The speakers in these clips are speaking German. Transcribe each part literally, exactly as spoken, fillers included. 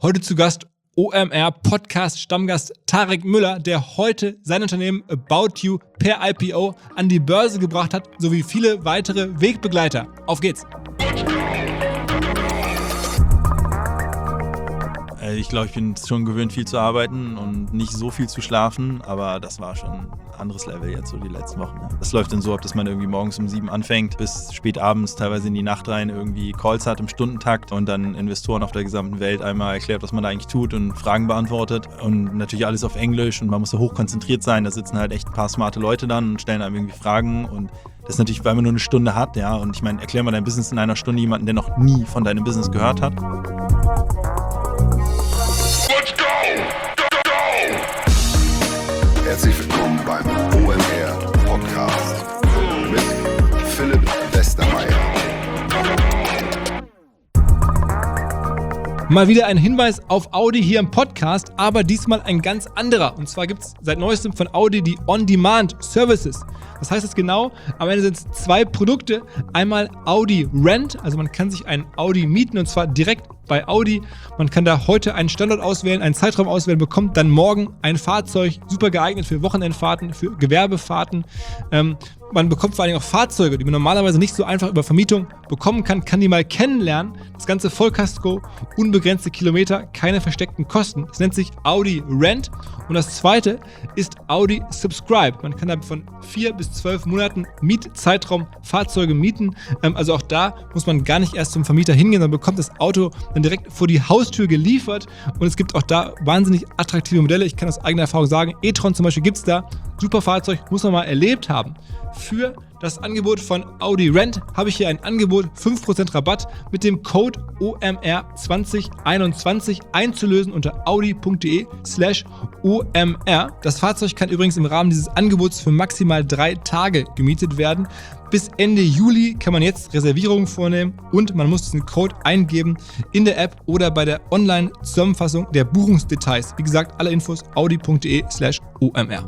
Heute zu Gast O M R-Podcast-Stammgast Tarek Müller, der heute sein Unternehmen About You per I P O an die Börse gebracht hat, sowie viele weitere Wegbegleiter. Auf geht's! Ich glaube, ich bin schon gewöhnt, viel zu arbeiten und nicht so viel zu schlafen, aber das war schon ein anderes Level jetzt so die letzten Wochen. Das läuft dann so ab, dass man irgendwie morgens um sieben anfängt, bis spät abends, teilweise in die Nacht rein, irgendwie Calls hat im Stundentakt und dann Investoren auf der gesamten Welt einmal erklärt, was man da eigentlich tut und Fragen beantwortet und natürlich alles auf Englisch und man muss so hochkonzentriert sein, da sitzen halt echt ein paar smarte Leute dann und stellen einem irgendwie Fragen und das ist natürlich, weil man nur eine Stunde hat, ja, und ich meine, erklär mal dein Business in einer Stunde jemanden, der noch nie von deinem Business gehört hat. Herzlich willkommen beim O M R-Podcast mit Philipp Westermeier. Mal wieder ein Hinweis auf Audi hier im Podcast, aber diesmal ein ganz anderer. Und zwar gibt es seit neuestem von Audi die On-Demand-Services. Was heißt das genau? Am Ende sind es zwei Produkte. Einmal Audi Rent, also man kann sich einen Audi mieten und zwar direkt bei Audi. Man kann da heute einen Standort auswählen, einen Zeitraum auswählen, bekommt dann morgen ein Fahrzeug, super geeignet für Wochenendfahrten, für Gewerbefahrten. Ähm, man bekommt vor allem auch Fahrzeuge, die man normalerweise nicht so einfach über Vermietung bekommen kann, kann die mal kennenlernen. Das ganze Vollkasko, unbegrenzte Kilometer, keine versteckten Kosten. Es nennt sich Audi Rent. Und das zweite ist Audi Subscribe. Man kann da von vier bis zwölf Monaten Mietzeitraum Fahrzeuge mieten. Ähm, also auch da muss man gar nicht erst zum Vermieter hingehen, sondern bekommt das Auto dann direkt vor die Haustür geliefert. Und es gibt auch da wahnsinnig attraktive Modelle. Ich kann aus eigener Erfahrung sagen, e-tron zum Beispiel gibt es da. Super Fahrzeug, muss man mal erlebt haben. Für das Angebot von Audi Rent habe ich hier ein Angebot, fünf Prozent Rabatt mit dem Code O M R zwanzig einundzwanzig einzulösen unter audi.de slash OMR. Das Fahrzeug kann übrigens im Rahmen dieses Angebots für maximal drei Tage gemietet werden. Bis Ende Juli kann man jetzt Reservierungen vornehmen und man muss diesen Code eingeben in der App oder bei der Online-Zusammenfassung der Buchungsdetails. Wie gesagt, alle Infos audi.de slash OMR.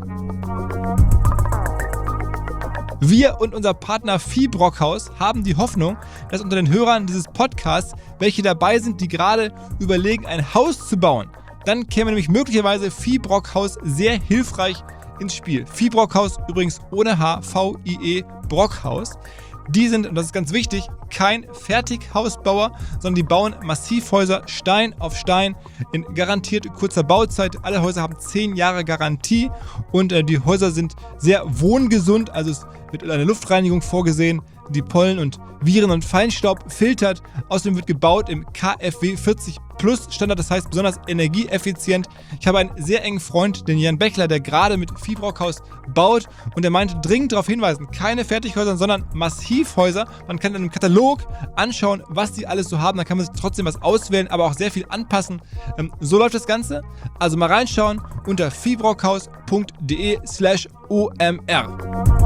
Wir und unser Partner Vieh Brockhaus haben die Hoffnung, dass unter den Hörern dieses Podcasts welche dabei sind, die gerade überlegen, ein Haus zu bauen. Dann käme nämlich möglicherweise Vieh Brockhaus sehr hilfreich ins Spiel. Vieh Brockhaus übrigens ohne H, V I E Brockhaus. Die sind, und das ist ganz wichtig, kein Fertighausbauer, sondern die bauen Massivhäuser Stein auf Stein in garantiert kurzer Bauzeit. Alle Häuser haben zehn Jahre Garantie und äh, die Häuser sind sehr wohngesund, also es wird eine Luftreinigung vorgesehen, die Pollen und Viren und Feinstaub filtert. Außerdem wird gebaut im K F W vierzig Plus Standard, das heißt besonders energieeffizient. Ich habe einen sehr engen Freund, den Jan Bechler, der gerade mit Vieh Brockhaus baut und der meinte dringend darauf hinweisen, keine Fertighäuser, sondern Massivhäuser. Man kann dann im Katalog anschauen, was die alles so haben, dann kann man sich trotzdem was auswählen, aber auch sehr viel anpassen. Ähm, so läuft das Ganze. Also mal reinschauen unter viehbrockhaus.de slash OMR.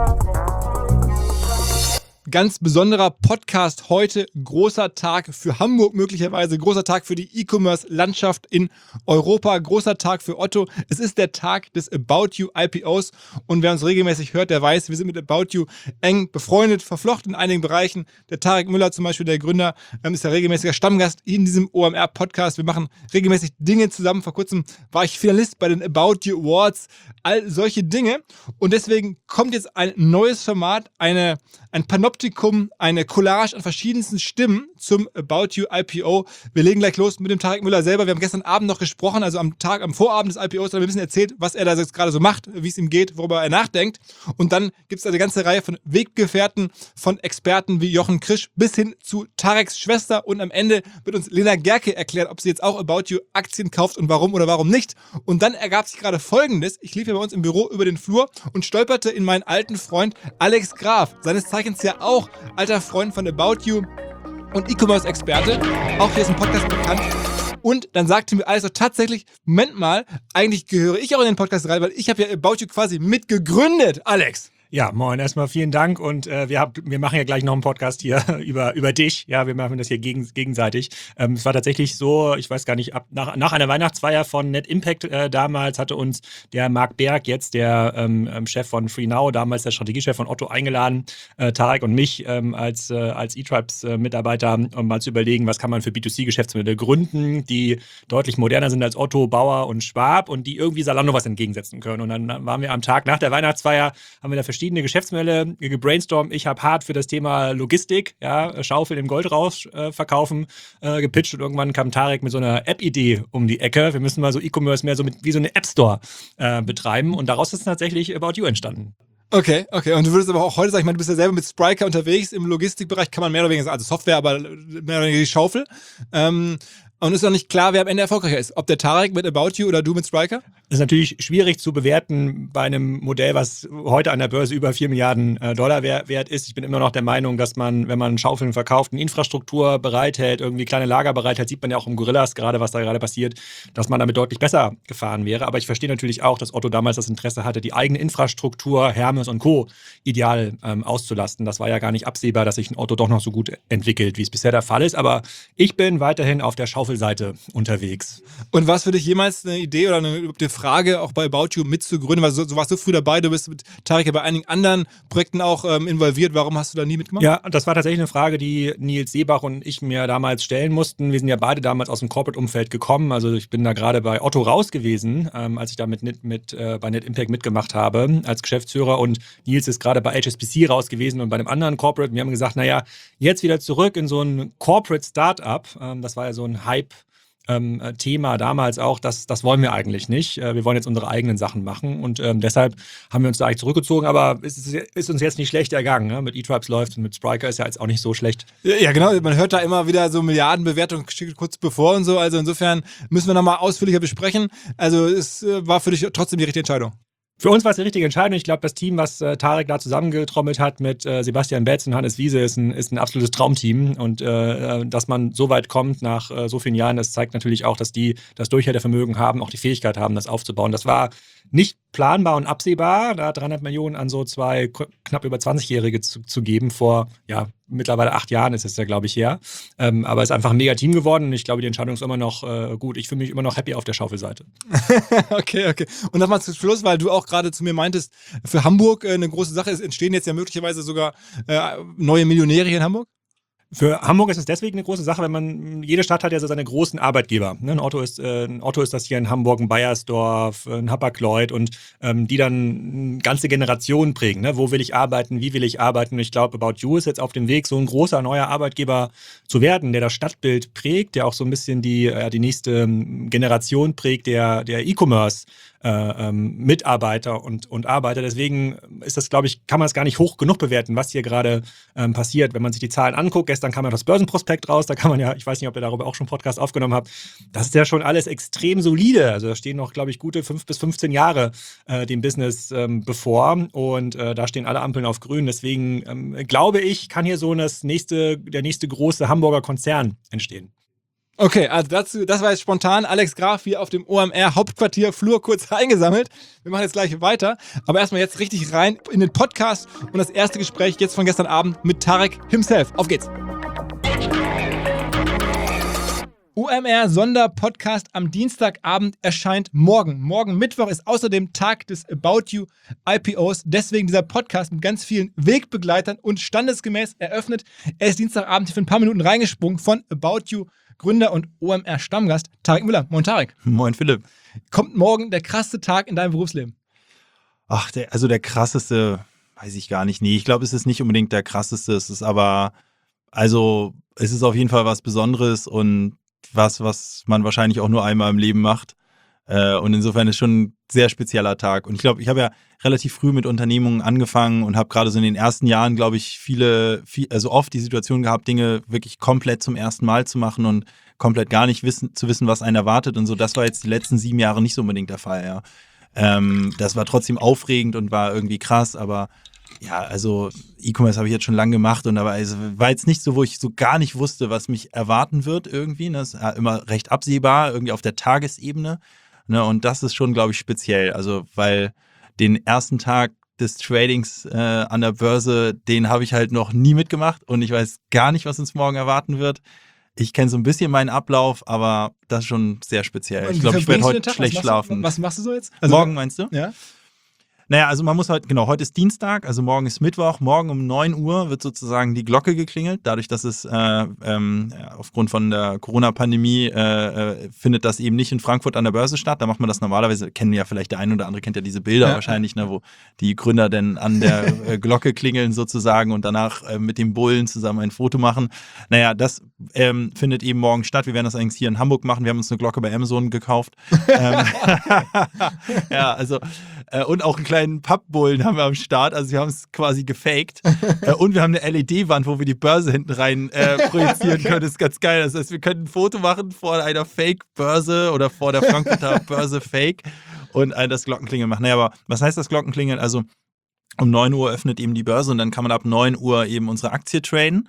Ganz besonderer Podcast heute, großer Tag für Hamburg möglicherweise, großer Tag für die E-Commerce-Landschaft in Europa, großer Tag für Otto. Es ist der Tag des About You I P Os und wer uns regelmäßig hört, der weiß, wir sind mit About You eng befreundet, verflochten in einigen Bereichen. Der Tarek Müller zum Beispiel, der Gründer, ist ja regelmäßiger Stammgast in diesem O M R-Podcast. Wir machen regelmäßig Dinge zusammen. Vor kurzem war ich Finalist bei den About You Awards, all solche Dinge. Und deswegen kommt jetzt ein neues Format, eine, ein Panoptikum, eine Collage an verschiedensten Stimmen zum About You I P O. Wir legen gleich los mit dem Tarek Müller selber. Wir haben gestern Abend noch gesprochen, also am Tag, am Vorabend des I P Os, da haben wir ein bisschen erzählt, was er da jetzt gerade so macht, wie es ihm geht, worüber er nachdenkt. Und dann gibt es eine ganze Reihe von Weggefährten, von Experten wie Jochen Krisch bis hin zu Tareks Schwester. Und am Ende wird uns Lena Gerke erklären, ob sie jetzt auch About You Aktien kauft und warum oder warum nicht. Und dann ergab sich gerade Folgendes. Ich lief ja bei uns im Büro über den Flur und stolperte in meinen alten Freund Alex Graf, seines Zeichens ja auch alter Freund von About You und E-Commerce-Experte, auch hier ist ein Podcast bekannt. Und dann sagte mir alles so tatsächlich, Moment mal, eigentlich gehöre ich auch in den Podcast rein, weil ich habe ja About You quasi mitgegründet, Alex. Ja, moin, erstmal vielen Dank und äh, wir, hab, wir machen ja gleich noch einen Podcast hier über, über dich. Ja, wir machen das hier gegen, gegenseitig. Ähm, es war tatsächlich so, ich weiß gar nicht, ab, nach, nach einer Weihnachtsfeier von Net Impact äh, damals hatte uns der Marc Berg, jetzt der ähm, Chef von FreeNow, damals der Strategiechef von Otto, eingeladen, äh, Tarek und mich ähm, als, äh, als eTribes-Mitarbeiter, um mal zu überlegen, was kann man für B zwei C-Geschäftsmodelle gründen, die deutlich moderner sind als Otto, Bauer und Schwab und die irgendwie Zalando was entgegensetzen können. Und dann waren wir am Tag nach der Weihnachtsfeier, haben wir da verschiedene Geschäftsmodelle gebrainstormt. Ich habe hart für das Thema Logistik, ja, Schaufeln im Gold raus äh, verkaufen, äh, gepitcht und irgendwann kam Tarek mit so einer App-Idee um die Ecke. Wir müssen mal so E-Commerce mehr so mit, wie so eine App-Store äh, betreiben und daraus ist tatsächlich About You entstanden. Okay, okay. Und du würdest aber auch heute sagen, ich meine, du bist ja selber mit Spryker unterwegs. Im Logistikbereich kann man mehr oder weniger sagen, also Software, aber mehr oder weniger die Schaufel. Ähm, und ist noch nicht klar, wer am Ende erfolgreicher ist. Ob der Tarek mit About You oder du mit Spryker? Das ist natürlich schwierig zu bewerten bei einem Modell, was heute an der Börse über vier Milliarden Dollar wert ist. Ich bin immer noch der Meinung, dass man, wenn man Schaufeln verkauft, eine Infrastruktur bereithält, irgendwie kleine Lager bereithält, sieht man ja auch im Gorillas gerade, was da gerade passiert, dass man damit deutlich besser gefahren wäre. Aber ich verstehe natürlich auch, dass Otto damals das Interesse hatte, die eigene Infrastruktur, Hermes und Co. ideal ähm, auszulasten. Das war ja gar nicht absehbar, dass sich ein Otto doch noch so gut entwickelt, wie es bisher der Fall ist. Aber ich bin weiterhin auf der Schaufelseite unterwegs. Und war es für dich jemals eine Idee oder eine, eine Frage, auch bei About You mitzugründen? Weil du, du warst so früh dabei, du bist mit Tarek ja bei einigen anderen Projekten auch ähm, involviert. Warum hast du da nie mitgemacht? Ja, das war tatsächlich eine Frage, die Nils Seebach und ich mir damals stellen mussten. Wir sind ja beide damals aus dem Corporate-Umfeld gekommen. Also ich bin da gerade bei Otto raus gewesen, ähm, als ich da mit, mit, äh, bei Net Impact mitgemacht habe als Geschäftsführer. Und Nils ist gerade bei H S B C raus gewesen und bei einem anderen Corporate. Wir haben gesagt, naja, jetzt wieder zurück in so ein Corporate-Startup. Ähm, das war ja so ein Hype. Ähm, Thema damals auch, das, das wollen wir eigentlich nicht. Äh, wir wollen jetzt unsere eigenen Sachen machen und ähm, deshalb haben wir uns da eigentlich zurückgezogen, aber es ist, ist uns jetzt nicht schlecht ergangen. Ne? Mit eTribes läuft und mit Spryker ist ja jetzt auch nicht so schlecht. Ja, ja, genau. Man hört da immer wieder so Milliardenbewertungen kurz bevor und so. Also insofern müssen wir nochmal ausführlicher besprechen. Also es äh, war für dich trotzdem die richtige Entscheidung. Für uns war es die richtige Entscheidung. Ich glaube, das Team, was äh, Tarek da zusammengetrommelt hat mit äh, Sebastian Betz und Hannes Wiese, ist ein, ist ein absolutes Traumteam. Und äh, dass man so weit kommt nach äh, so vielen Jahren, das zeigt natürlich auch, dass die das Durchhaltevermögen haben, auch die Fähigkeit haben, das aufzubauen. Das war nicht planbar und absehbar, da dreihundert Millionen an so zwei knapp über zwanzigjährige zu, zu geben. Vor ja mittlerweile acht Jahren ist es ja, glaube ich, her. Ähm, aber es ist einfach ein mega Team geworden und ich glaube, die Entscheidung ist immer noch äh, gut. Ich fühle mich immer noch happy auf der Schaufelseite. Okay, okay. Und nochmal zum Schluss, weil du auch gerade zu mir meintest, für Hamburg äh, eine große Sache ist, entstehen jetzt ja möglicherweise sogar äh, neue Millionäre hier in Hamburg? Für Hamburg ist es deswegen eine große Sache, wenn man, jede Stadt hat ja so seine großen Arbeitgeber. Ne? Ein, Otto ist, äh, ein Otto ist das hier in Hamburg, ein Bayersdorf, ein Hapag-Lloyd und ähm, die dann ganze Generationen prägen. Ne? Wo will ich arbeiten, wie will ich arbeiten? Und ich glaube, About You ist jetzt auf dem Weg, so ein großer neuer Arbeitgeber zu werden, der das Stadtbild prägt, der auch so ein bisschen die, äh, die nächste Generation prägt, der, der E-Commerce Äh, ähm, Mitarbeiter und, und Arbeiter. Deswegen ist das, glaube ich, kann man es gar nicht hoch genug bewerten, was hier gerade ähm, passiert. Wenn man sich die Zahlen anguckt, gestern kam ja das Börsenprospekt raus, da kann man ja, ich weiß nicht, ob ihr darüber auch schon einen Podcast aufgenommen habt, das ist ja schon alles extrem solide. Also da stehen noch, glaube ich, gute fünf bis fünfzehn Jahre äh, dem Business ähm, bevor und äh, da stehen alle Ampeln auf grün. Deswegen ähm, glaube ich, kann hier so das nächste, der nächste große Hamburger Konzern entstehen. Okay, also dazu, das war jetzt spontan. Alex Graf hier auf dem O M R Hauptquartier Flur kurz eingesammelt. Wir machen jetzt gleich weiter. Aber erstmal jetzt richtig rein in den Podcast und das erste Gespräch jetzt von gestern Abend mit Tarek himself. Auf geht's. O M R Sonderpodcast am Dienstagabend erscheint morgen. Morgen Mittwoch ist außerdem Tag des About You I P Os. Deswegen dieser Podcast mit ganz vielen Wegbegleitern und standesgemäß eröffnet. Er ist Dienstagabend hier für ein paar Minuten reingesprungen von About You Gründer und O M R-Stammgast Tarek Müller. Moin Tarek. Moin Philipp. Kommt morgen der krasseste Tag in deinem Berufsleben? Ach, der, also der krasseste, weiß ich gar nicht. Nee, ich glaube, es ist nicht unbedingt der krasseste. Es ist aber, also es ist auf jeden Fall was Besonderes und was, was man wahrscheinlich auch nur einmal im Leben macht. Äh, und insofern ist schon ein sehr spezieller Tag. Und ich glaube, ich habe ja relativ früh mit Unternehmungen angefangen und habe gerade so in den ersten Jahren, glaube ich, viele, viel, also oft die Situation gehabt, Dinge wirklich komplett zum ersten Mal zu machen und komplett gar nicht wissen, zu wissen, was einen erwartet und so. Das war jetzt die letzten sieben Jahre nicht so unbedingt der Fall, ja. Ähm, das war trotzdem aufregend und war irgendwie krass, aber ja, also E-Commerce habe ich jetzt schon lange gemacht und aber also war jetzt nicht so, wo ich so gar nicht wusste, was mich erwarten wird irgendwie. Ne? Das ist ja immer recht absehbar, irgendwie auf der Tagesebene. Ne? Und das ist schon, glaube ich, speziell. Also, weil den ersten Tag des Tradings äh, an der Börse, den habe ich halt noch nie mitgemacht und ich weiß gar nicht, was uns morgen erwarten wird. Ich kenne so ein bisschen meinen Ablauf, aber das ist schon sehr speziell. Und Ich glaube, wie ich werde verbringst du den heute Tag? schlecht was schlafen. Du, was machst du so jetzt? Also, Morgen meinst du? Ja. Naja, also man muss halt, genau, heute ist Dienstag, also morgen ist Mittwoch, morgen um neun Uhr wird sozusagen die Glocke geklingelt. Dadurch, dass es äh, ähm, ja, aufgrund von der Corona-Pandemie äh, äh, findet das eben nicht in Frankfurt an der Börse statt. Da macht man das normalerweise, kennen ja vielleicht der eine oder andere, kennt ja diese Bilder Ja. wahrscheinlich, ne, wo die Gründer dann an der äh, Glocke klingeln sozusagen und danach äh, mit dem Bullen zusammen ein Foto machen. Naja, das ähm, findet eben morgen statt. Wir werden das eigentlich hier in Hamburg machen. Wir haben uns eine Glocke bei Amazon gekauft. ähm, ja, also äh, und auch einen kleinen Pappbullen haben wir am Start. Also wir haben es quasi gefaked. äh, und wir haben eine L E D-Wand, wo wir die Börse hinten rein äh, projizieren Okay. können. Das ist ganz geil. Das heißt, wir können ein Foto machen vor einer Fake-Börse oder vor der Frankfurter Börse Fake und äh, das Glockenklingeln machen. Naja, aber was heißt das Glockenklingeln? Also um neun Uhr öffnet eben die Börse und dann kann man ab neun Uhr eben unsere Aktie traden.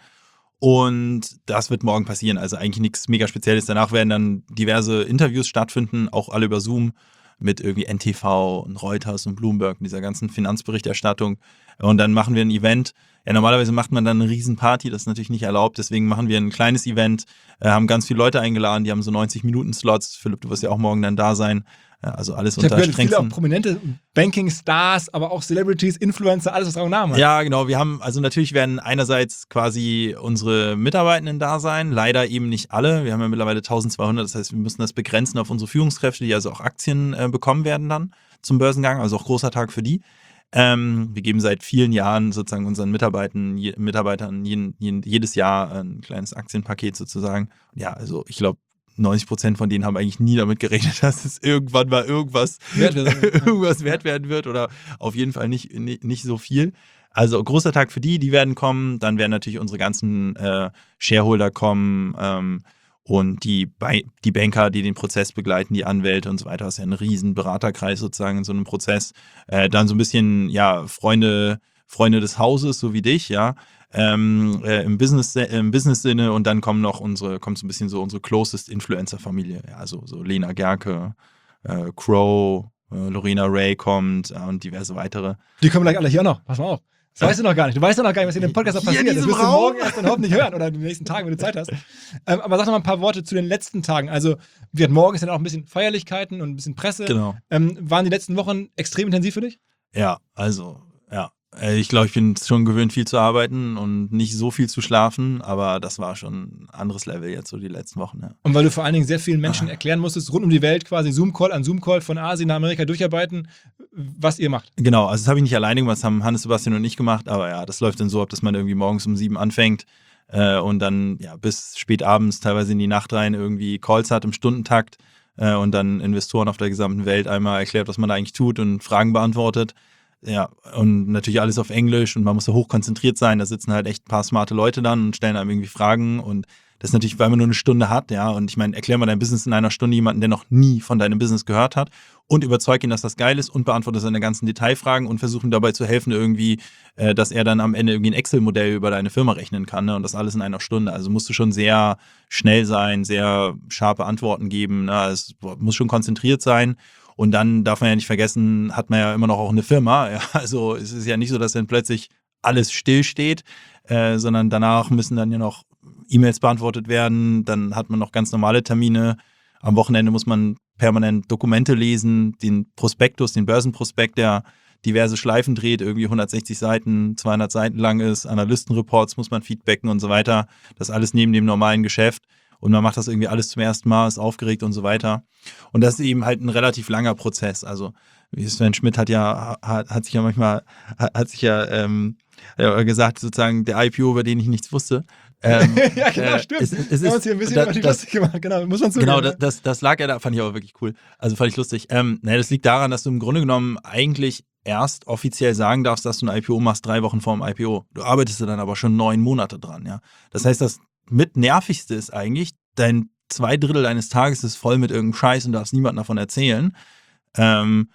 Und das wird morgen passieren. Also eigentlich nichts mega Spezielles. Danach werden dann diverse Interviews stattfinden, auch alle über Zoom mit irgendwie N T V und Reuters und Bloomberg und dieser ganzen Finanzberichterstattung. Und dann machen wir ein Event. Ja, normalerweise macht man dann eine Riesenparty, das ist natürlich nicht erlaubt. Deswegen machen wir ein kleines Event, äh, haben ganz viele Leute eingeladen, die haben so neunzig Minuten Slots. Philipp, du wirst ja auch morgen dann da sein. Ja, also alles Ich habe unter gehört, viele auch strengsten. prominente Banking-Stars, aber auch Celebrities, Influencer, alles, was Rang und Namen hat. Ja, genau. Wir haben, also natürlich werden einerseits quasi unsere Mitarbeitenden da sein, leider eben nicht alle. Wir haben ja mittlerweile eintausendzweihundert, das heißt, wir müssen das begrenzen auf unsere Führungskräfte, die also auch Aktien äh, bekommen werden dann zum Börsengang, also auch großer Tag für die. Ähm, wir geben seit vielen Jahren sozusagen unseren Mitarbeitern, je, Mitarbeitern jeden, jeden, jedes Jahr ein kleines Aktienpaket sozusagen. Ja, also ich glaube, neunzig Prozent von denen haben eigentlich nie damit gerechnet, dass es irgendwann mal irgendwas Wert wird. irgendwas wert werden wird oder auf jeden Fall nicht, nicht, nicht so viel. Also großer Tag für die, die werden kommen. Dann werden natürlich unsere ganzen äh, Shareholder kommen ähm, und die, Bei- die Banker, die den Prozess begleiten, die Anwälte und so weiter. Das ist ja ein riesen Beraterkreis sozusagen in so einem Prozess. Äh, dann so ein bisschen, ja, Freunde, Freunde des Hauses, so wie dich, ja. Ähm, äh, im Business im Business-Sinne und dann kommen noch unsere, kommt so ein bisschen so unsere closest Influencer-Familie, ja, also so Lena Gerke, äh, Crow, äh, Lorena Ray kommt äh, und diverse weitere. Die kommen gleich alle hier noch. Pass mal auf. Das weißt du noch gar nicht. Du weißt ja noch gar nicht, was in dem Podcast noch Hier in passiert. Das diesem wirst du Raum? morgen erst dann hoffentlich hören oder in den nächsten Tagen, wenn du Zeit hast. Ähm, aber sag noch mal ein paar Worte zu den letzten Tagen. Also, wir hatten morgens dann auch ein bisschen Feierlichkeiten und ein bisschen Presse. Genau. Ähm, waren die letzten Wochen extrem intensiv für dich? Ja, also, ja. Äh, Ich glaube, ich bin schon gewöhnt, viel zu arbeiten und nicht so viel zu schlafen, aber das war schon ein anderes Level jetzt so die letzten Wochen, ja. Und weil du vor allen Dingen sehr vielen Menschen Ah. erklären musstest, rund um die Welt quasi Zoom-Call an Zoom-Call von Asien nach Amerika durcharbeiten, was ihr macht. Genau, also das habe ich nicht alleine gemacht, das haben Hannes, Sebastian und ich gemacht, aber ja, das läuft dann so ab, dass man irgendwie morgens um sieben anfängt äh, und dann ja bis spät abends, teilweise in die Nacht rein, irgendwie Calls hat im Stundentakt äh, und dann Investoren auf der gesamten Welt einmal erklärt, was man da eigentlich tut und Fragen beantwortet. Ja, und natürlich alles auf Englisch und man muss da hochkonzentriert sein, da sitzen halt echt ein paar smarte Leute dann und stellen einem irgendwie Fragen und das ist natürlich, weil man nur eine Stunde hat, ja, und ich meine, erklär mal dein Business in einer Stunde jemanden, der noch nie von deinem Business gehört hat und überzeug ihn, dass das geil ist und beantworte seine ganzen Detailfragen und versuche ihm dabei zu helfen irgendwie, äh, dass er dann am Ende irgendwie ein Excel-Modell über deine Firma rechnen kann, ne, und das alles in einer Stunde. Also musst du schon sehr schnell sein, sehr scharfe Antworten geben, ne, es muss schon konzentriert sein. Und dann darf man ja nicht vergessen, hat man ja immer noch auch eine Firma. Ja, also es ist ja nicht so, dass dann plötzlich alles stillsteht, äh, sondern danach müssen dann ja noch E-Mails beantwortet werden. Dann hat man noch ganz normale Termine. Am Wochenende muss man permanent Dokumente lesen, den Prospektus, den Börsenprospekt, der diverse Schleifen dreht, irgendwie hundertsechzig Seiten, zweihundert Seiten lang ist. Analystenreports muss man feedbacken und so weiter. Das alles neben dem normalen Geschäft. Und man macht das irgendwie alles zum ersten Mal, ist aufgeregt und so weiter. Und das ist eben halt ein relativ langer Prozess. Also wie Sven Schmidt hat ja, hat, hat sich ja manchmal, hat, hat sich ja ähm, gesagt, sozusagen der I P O, über den ich nichts wusste. Ähm, ja, genau, äh, stimmt. Es, es Wir haben ist, uns hier ein bisschen da, über die das, lustig gemacht. Genau, muss man zugeben. Genau, das, das, das lag ja da, fand ich aber wirklich cool. Also fand ich lustig. Ähm, naja, das liegt daran, dass du im Grunde genommen eigentlich erst offiziell sagen darfst, dass du ein I P O machst, drei Wochen vor dem I P O. Du arbeitest dann aber schon neun Monate dran, ja. Das heißt, das mit nervigste ist eigentlich, dein zwei Drittel deines Tages ist voll mit irgendeinem Scheiß und du darfst niemandem davon erzählen. Ähm,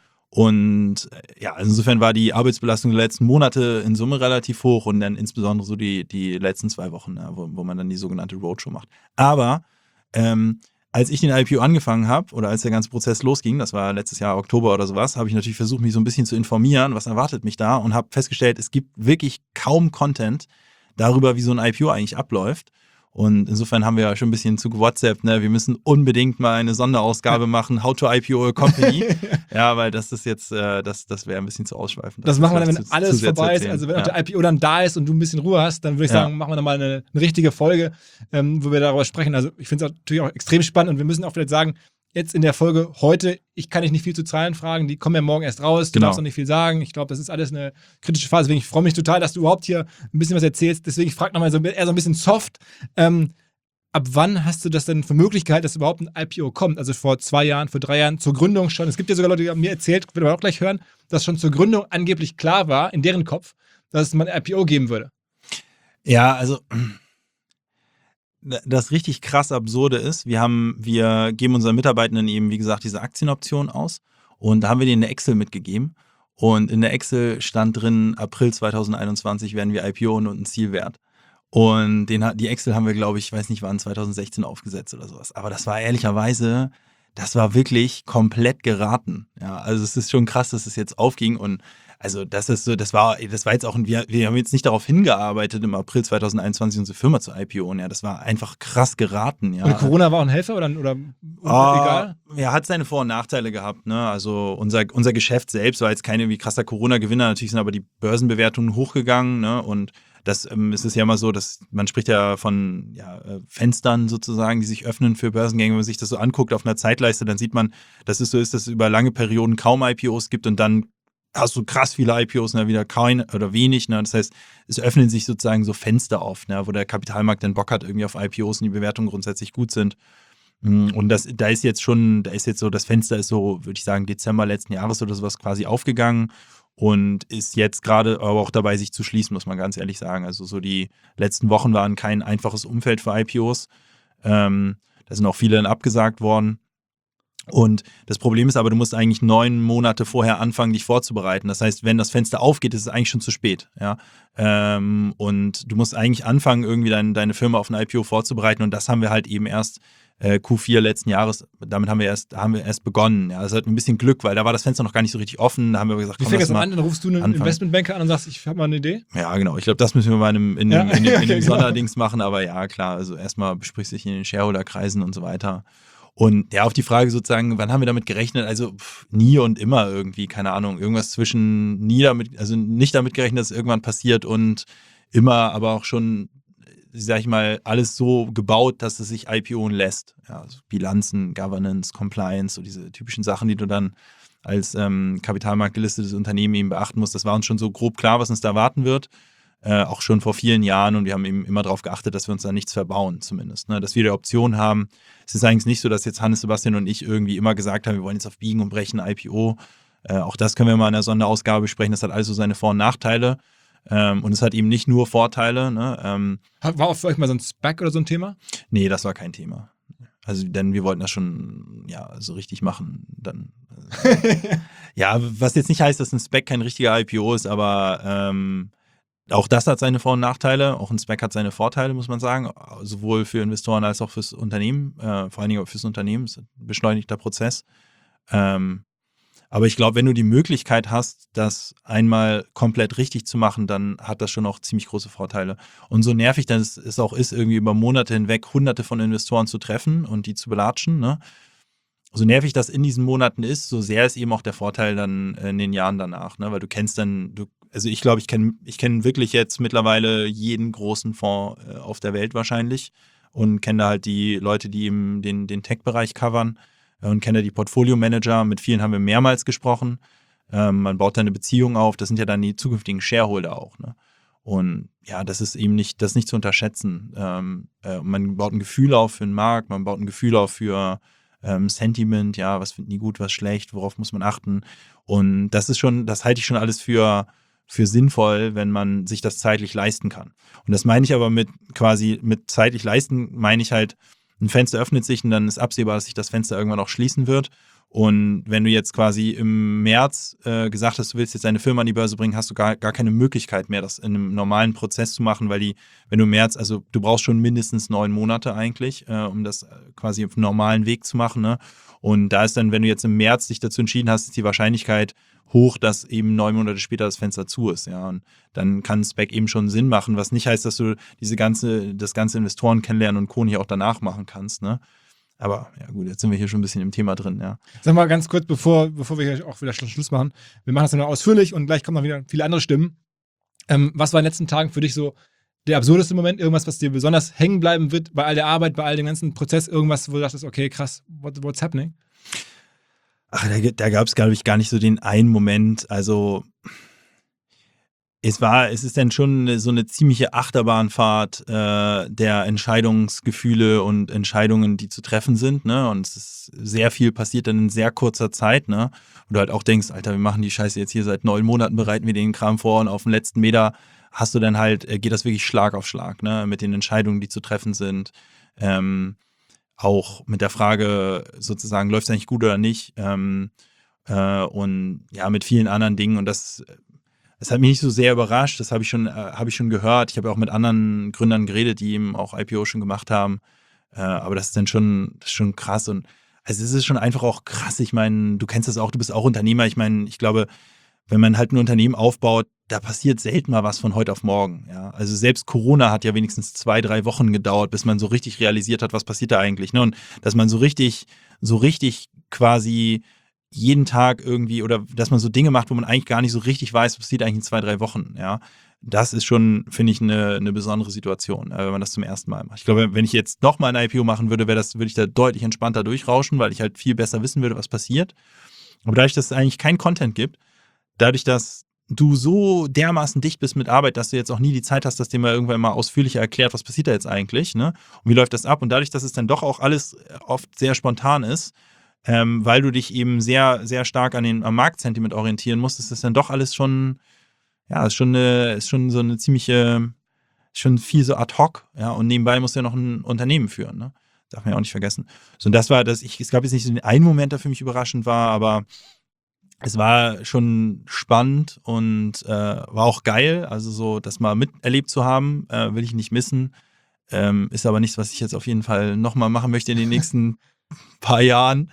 und ja, also insofern war die Arbeitsbelastung der letzten Monate in Summe relativ hoch und dann insbesondere so die, die letzten zwei Wochen, ja, wo, wo man dann die sogenannte Roadshow macht. Aber ähm, als ich den I P O angefangen habe oder als der ganze Prozess losging, das war letztes Jahr Oktober oder sowas, habe ich natürlich versucht, mich so ein bisschen zu informieren, was erwartet mich da und habe festgestellt, es gibt wirklich kaum Content darüber, wie so ein I P O eigentlich abläuft. Und insofern haben wir ja schon ein bisschen zu WhatsApp, ne? Wir müssen unbedingt mal eine Sonderausgabe machen, How to I P O a Company. Ja, weil das ist jetzt, äh, das, das wäre ein bisschen zu ausschweifend. Das, das machen wir dann, wenn zu, alles zu vorbei ist. Also wenn ja. auch der I P O dann da ist und du ein bisschen Ruhe hast, dann würde ich Ja. sagen, machen wir dann mal eine, eine richtige Folge, ähm, wo wir darüber sprechen. Also ich finde es natürlich auch extrem spannend und wir müssen auch vielleicht sagen, jetzt in der Folge heute, ich kann dich nicht viel zu Zahlen fragen, die kommen ja morgen erst raus, du Genau. darfst noch nicht viel sagen. Ich glaube, das ist alles eine kritische Phase, deswegen ich freue mich total, dass du überhaupt hier ein bisschen was erzählst. Deswegen frag nochmal so, eher so ein bisschen soft, ähm, ab wann hast du das denn für Möglichkeit, dass überhaupt ein I P O kommt? Also vor zwei Jahren, vor drei Jahren, zur Gründung schon. Es gibt ja sogar Leute, die haben mir erzählt, werden wir auch gleich hören, dass schon zur Gründung angeblich klar war, in deren Kopf, dass es mal ein I P O geben würde. Ja, also das richtig krass Absurde ist, wir haben, wir geben unseren Mitarbeitenden eben, wie gesagt, diese Aktienoption aus und da haben wir denen eine Excel mitgegeben und in der Excel stand drin, April zweitausendeinundzwanzig werden wir I P O und ein Zielwert. Und den, hat- die Excel haben wir, glaube ich, weiß nicht, wann, zweitausendsechzehn aufgesetzt oder sowas. Aber das war ehrlicherweise, das war wirklich komplett geraten. Ja, also es ist schon krass, dass es jetzt aufging und also das ist so, das war, das war jetzt auch, ein, wir, wir haben jetzt nicht darauf hingearbeitet, im April zweitausendeinundzwanzig unsere Firma zu I P O. Ja, das war einfach krass geraten. Ja. Und Corona war auch ein Helfer oder, oder Ah, egal? Ja, hat seine Vor- und Nachteile gehabt. Ne? Also unser, unser Geschäft selbst war jetzt keine wie krasser Corona-Gewinner. Natürlich sind aber die Börsenbewertungen hochgegangen. Ne? Und das ähm, es ist ja immer so, dass man spricht ja von ja, äh, Fenstern sozusagen, die sich öffnen für Börsengänge. Wenn man sich das so anguckt auf einer Zeitleiste, dann sieht man, dass es so ist, dass es über lange Perioden kaum I P Os gibt und dann hast du krass viele I P Os und dann wieder kein oder wenig. Ne? Das heißt, es öffnen sich sozusagen so Fenster auf, ne? Wo der Kapitalmarkt dann Bock hat irgendwie auf I P Os und die Bewertungen grundsätzlich gut sind. Und das, da ist jetzt schon, da ist jetzt so, das Fenster ist so, würde ich sagen, Dezember letzten Jahres oder sowas quasi aufgegangen und ist jetzt gerade aber auch dabei, sich zu schließen, muss man ganz ehrlich sagen. Also so die letzten Wochen waren kein einfaches Umfeld für I P Os. Ähm, da sind auch viele dann abgesagt worden. Und das Problem ist aber, du musst eigentlich neun Monate vorher anfangen, dich vorzubereiten. Das heißt, wenn das Fenster aufgeht, ist es eigentlich schon zu spät. Ja? Ähm, und du musst eigentlich anfangen, irgendwie dein, deine Firma auf ein I P O vorzubereiten. Und das haben wir halt eben erst äh, Q vier letzten Jahres, damit haben wir erst, haben wir erst begonnen. Ja? Also halt ein bisschen Glück, weil da war das Fenster noch gar nicht so richtig offen. Da haben wir gesagt, Wie komm, fängt lass das mal an? Dann rufst du einen anfangen. Investmentbanker an und sagst, ich habe mal eine Idee. Ja, genau. Ich glaube, das müssen wir mal in einem, in Ja. einem, in einem, in einem Genau. Sonderdings machen. Aber ja, klar, also erstmal besprichst du dich in den Shareholder-Kreisen und so weiter. Und ja, auf die Frage sozusagen, wann haben wir damit gerechnet? Also pff, nie und immer irgendwie, keine Ahnung, irgendwas zwischen nie damit, also nicht damit gerechnet, dass es irgendwann passiert und immer, aber auch schon, sag ich mal, alles so gebaut, dass es sich I P O'n lässt. Ja, also Bilanzen, Governance, Compliance, so diese typischen Sachen, die du dann als ähm, kapitalmarktgelistetes Unternehmen eben beachten musst. Das war uns schon so grob klar, was uns da erwarten wird. Äh, auch schon vor vielen Jahren und wir haben eben immer darauf geachtet, dass wir uns da nichts verbauen zumindest, ne? Dass wir die Option haben. Es ist eigentlich nicht so, dass jetzt Hannes, Sebastian und ich irgendwie immer gesagt haben, wir wollen jetzt auf Biegen und Brechen I P O. Äh, auch das können wir mal in der Sonderausgabe besprechen. Das hat also seine Vor- und Nachteile ähm, und es hat eben nicht nur Vorteile. Ne? Ähm, War auch für euch mal so ein SPAC oder so ein Thema? nee, das war kein Thema. Also, denn wir wollten das schon, ja, so richtig machen. Dann, äh, ja, was jetzt nicht heißt, dass ein SPAC kein richtiger I P O ist, aber ähm, auch das hat seine Vor- und Nachteile. Auch ein SPAC hat seine Vorteile, muss man sagen. Sowohl für Investoren als auch fürs Unternehmen. Äh, vor allen Dingen auch fürs Unternehmen. Das ist ein beschleunigter Prozess. Ähm, aber ich glaube, wenn du die Möglichkeit hast, das einmal komplett richtig zu machen, dann hat das schon auch ziemlich große Vorteile. Und so nervig das es auch ist, irgendwie über Monate hinweg hunderte von Investoren zu treffen und die zu belatschen, ne? So nervig das in diesen Monaten ist, so sehr ist eben auch der Vorteil dann in den Jahren danach, ne? Weil du kennst dann, du, also ich glaube, ich kenne ich kenn wirklich jetzt mittlerweile jeden großen Fonds äh, auf der Welt wahrscheinlich und kenne da halt die Leute, die eben den, den Tech-Bereich covern äh, und kenne da die Portfolio-Manager, mit vielen haben wir mehrmals gesprochen. Ähm, man baut da eine Beziehung auf, das sind ja dann die zukünftigen Shareholder auch, ne? Und ja, das ist eben nicht, das ist nicht zu unterschätzen. Ähm, äh, man baut ein Gefühl auf für den Markt, man baut ein Gefühl auf für Ähm, Sentiment, ja, was finden die gut, was schlecht, worauf muss man achten. Und das ist schon, das halte ich schon alles für, für sinnvoll, wenn man sich das zeitlich leisten kann. Und das meine ich aber mit quasi, mit zeitlich leisten, meine ich halt, ein Fenster öffnet sich und dann ist absehbar, dass sich das Fenster irgendwann auch schließen wird. Und wenn du jetzt quasi im März äh, gesagt hast, du willst jetzt deine Firma an die Börse bringen, hast du gar, gar keine Möglichkeit mehr, das in einem normalen Prozess zu machen, weil die, wenn du im März, also du brauchst schon mindestens neun Monate eigentlich, äh, um das quasi auf einem normalen Weg zu machen. Ne? Und da ist dann, wenn du jetzt im März dich dazu entschieden hast, ist die Wahrscheinlichkeit hoch, dass eben neun Monate später das Fenster zu ist. Ja? Und dann kann Spec eben schon Sinn machen, was nicht heißt, dass du diese ganze, das ganze Investoren kennenlernen und Co. hier auch danach machen kannst. Ne? Aber ja gut, jetzt sind wir hier schon ein bisschen im Thema drin, ja. Sag mal ganz kurz, bevor, bevor wir hier auch wieder Schluss machen, wir machen das dann noch ausführlich und gleich kommen noch wieder viele andere Stimmen. Ähm, was war in den letzten Tagen für dich so der absurdeste Moment? Irgendwas, was dir besonders hängen bleiben wird bei all der Arbeit, bei all dem ganzen Prozess? Irgendwas, wo du dachtest, okay, krass, what, what's happening? Ach, da, da gab es, glaube ich, gar nicht so den einen Moment. Also es war, es ist dann schon so eine ziemliche Achterbahnfahrt äh, der Entscheidungsgefühle und Entscheidungen, die zu treffen sind, ne? Und es ist sehr viel passiert dann in sehr kurzer Zeit, ne? Und du halt auch denkst, Alter, wir machen die Scheiße jetzt hier seit neun Monaten, bereiten wir den Kram vor und auf dem letzten Meter hast du dann halt, geht das wirklich Schlag auf Schlag, ne? Mit den Entscheidungen, die zu treffen sind. Ähm, auch mit der Frage sozusagen, läuft es eigentlich gut oder nicht? Ähm, äh, und ja, mit vielen anderen Dingen und das Das hat mich nicht so sehr überrascht, das habe ich schon, äh, habe ich schon gehört. Ich habe auch mit anderen Gründern geredet, die eben auch I P O schon gemacht haben. Äh, aber das ist dann schon, das ist schon krass. Und also es ist schon einfach auch krass. Ich meine, du kennst das auch, du bist auch Unternehmer. Ich meine, ich glaube, wenn man halt ein Unternehmen aufbaut, da passiert selten mal was von heute auf morgen. Ja? Also selbst Corona hat ja wenigstens zwei, drei Wochen gedauert, bis man so richtig realisiert hat, was passiert da eigentlich. Ne? Und dass man so richtig, so richtig quasi jeden Tag irgendwie oder dass man so Dinge macht, wo man eigentlich gar nicht so richtig weiß, was passiert eigentlich in zwei, drei Wochen, ja. Das ist schon, finde ich, eine, eine besondere Situation, wenn man das zum ersten Mal macht. Ich glaube, wenn ich jetzt nochmal ein I P O machen würde, wäre das, würde ich da deutlich entspannter durchrauschen, weil ich halt viel besser wissen würde, was passiert. Aber dadurch, dass es eigentlich keinen Content gibt, dadurch, dass du so dermaßen dicht bist mit Arbeit, dass du jetzt auch nie die Zeit hast, dass dir mal irgendwann mal ausführlicher erklärt, was passiert da jetzt eigentlich, ne? Und wie läuft das ab? Und dadurch, dass es dann doch auch alles oft sehr spontan ist, Ähm, weil du dich eben sehr, sehr stark an den, am Marktsentiment orientieren musst, ist das dann doch alles schon, ja, ist schon, eine, ist schon so eine ziemliche, schon viel so ad hoc, ja, und nebenbei musst du ja noch ein Unternehmen führen, ne? Darf man ja auch nicht vergessen. So, und das war, das, ich, es gab jetzt nicht so einen Moment, der für mich überraschend war, aber es war schon spannend und äh, war auch geil, also so, das mal miterlebt zu haben, äh, will ich nicht missen, ähm, ist aber nichts, was ich jetzt auf jeden Fall nochmal machen möchte in den nächsten paar Jahren.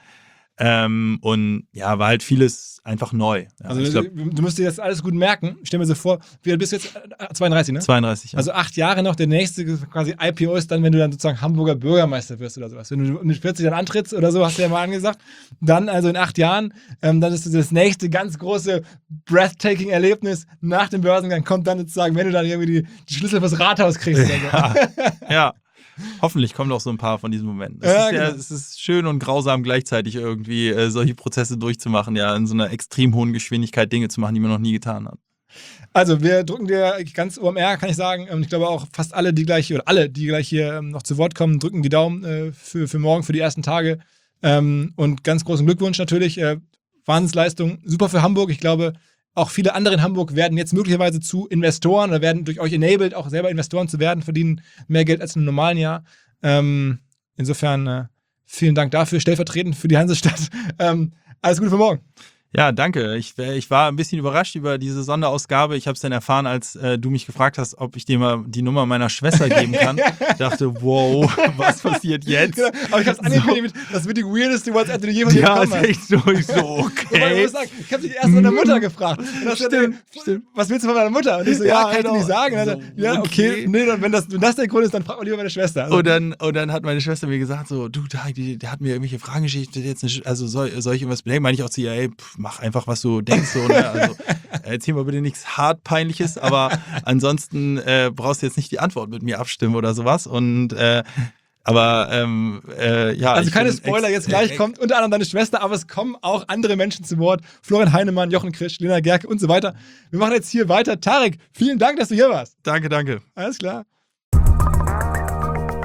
Ähm, und ja, war halt vieles einfach neu. Ja, also ich glaub, du musst dir das alles gut merken. Ich stell mir so vor, wie alt bist du jetzt? zweiunddreißig, ne? zweiunddreißig, ja. Also acht Jahre noch, der nächste quasi I P O ist dann, wenn du dann sozusagen Hamburger Bürgermeister wirst oder sowas. Wenn du mit vierzig dann antrittst oder so, hast du ja mal angesagt. Dann also in acht Jahren, ähm, dann ist das nächste ganz große breathtaking Erlebnis nach dem Börsengang, kommt dann sozusagen, wenn du dann irgendwie die, die Schlüssel fürs Rathaus kriegst oder so. Ja, ja. Hoffentlich kommen doch so ein paar von diesen Momenten. Es, Ja, ist, ja, genau. es ist schön und grausam gleichzeitig irgendwie äh, solche Prozesse durchzumachen, ja, in so einer extrem hohen Geschwindigkeit Dinge zu machen, die man noch nie getan hat. Also wir drücken dir ganz O M R, kann ich sagen. Und ich glaube auch fast alle, die gleich hier, oder alle, die gleich hier ähm, noch zu Wort kommen, drücken die Daumen äh, für, für morgen, für die ersten Tage. Ähm, und ganz großen Glückwunsch natürlich. Äh, Wahnsinnsleistung, super für Hamburg. Ich glaube, auch viele andere in Hamburg werden jetzt möglicherweise zu Investoren oder werden durch euch enabled, auch selber Investoren zu werden, verdienen mehr Geld als in einem normalen Jahr. Ähm, insofern äh, vielen Dank dafür, stellvertretend für die Hansestadt. Ähm, alles Gute für morgen. Ja, danke. Ich, ich war ein bisschen überrascht über diese Sonderausgabe. Ich habe es dann erfahren, als äh, du mich gefragt hast, ob ich dir mal die Nummer meiner Schwester geben kann. Ich dachte, wow, was passiert jetzt? Genau, aber ich habe es angekündigt, das wird die weirdeste WhatsApp, die du jemals Ja, bekommen ist hast. echt so. Ich so, Wobei, okay. ich muss sagen, ich habe dich erst von deiner Mutter gefragt. Und dann hast du Stimmt, gesagt, stimmt. was willst du von meiner Mutter? Und ich so, ja, Ja, kann ich dir genau. nicht sagen. Und dann, So, ja, okay, okay. nee, dann, wenn, das, wenn das der Grund ist, dann frag mal lieber meine Schwester. Also, Und dann, und dann hat meine Schwester mir gesagt, so, du, der, der hat mir irgendwelche Fragen gestellt, jetzt eine, also soll, soll ich irgendwas bedenken? Meine ich auch zu ihr, ey, pff, mach einfach, was du denkst. So, ne? Also erzähl mal bitte nichts hart Peinliches, aber ansonsten äh, brauchst du jetzt nicht die Antwort mit mir abstimmen oder sowas. Und äh, aber ähm, äh, ja. also ich keine bin Spoiler, ex- jetzt gleich äh, kommt unter anderem deine Schwester, aber es kommen auch andere Menschen zu Wort. Florian Heinemann, Jochen Krisch, Lena Gerke und so weiter. Wir machen jetzt hier weiter. Tarek, vielen Dank, dass du hier warst. Danke, danke. Alles klar.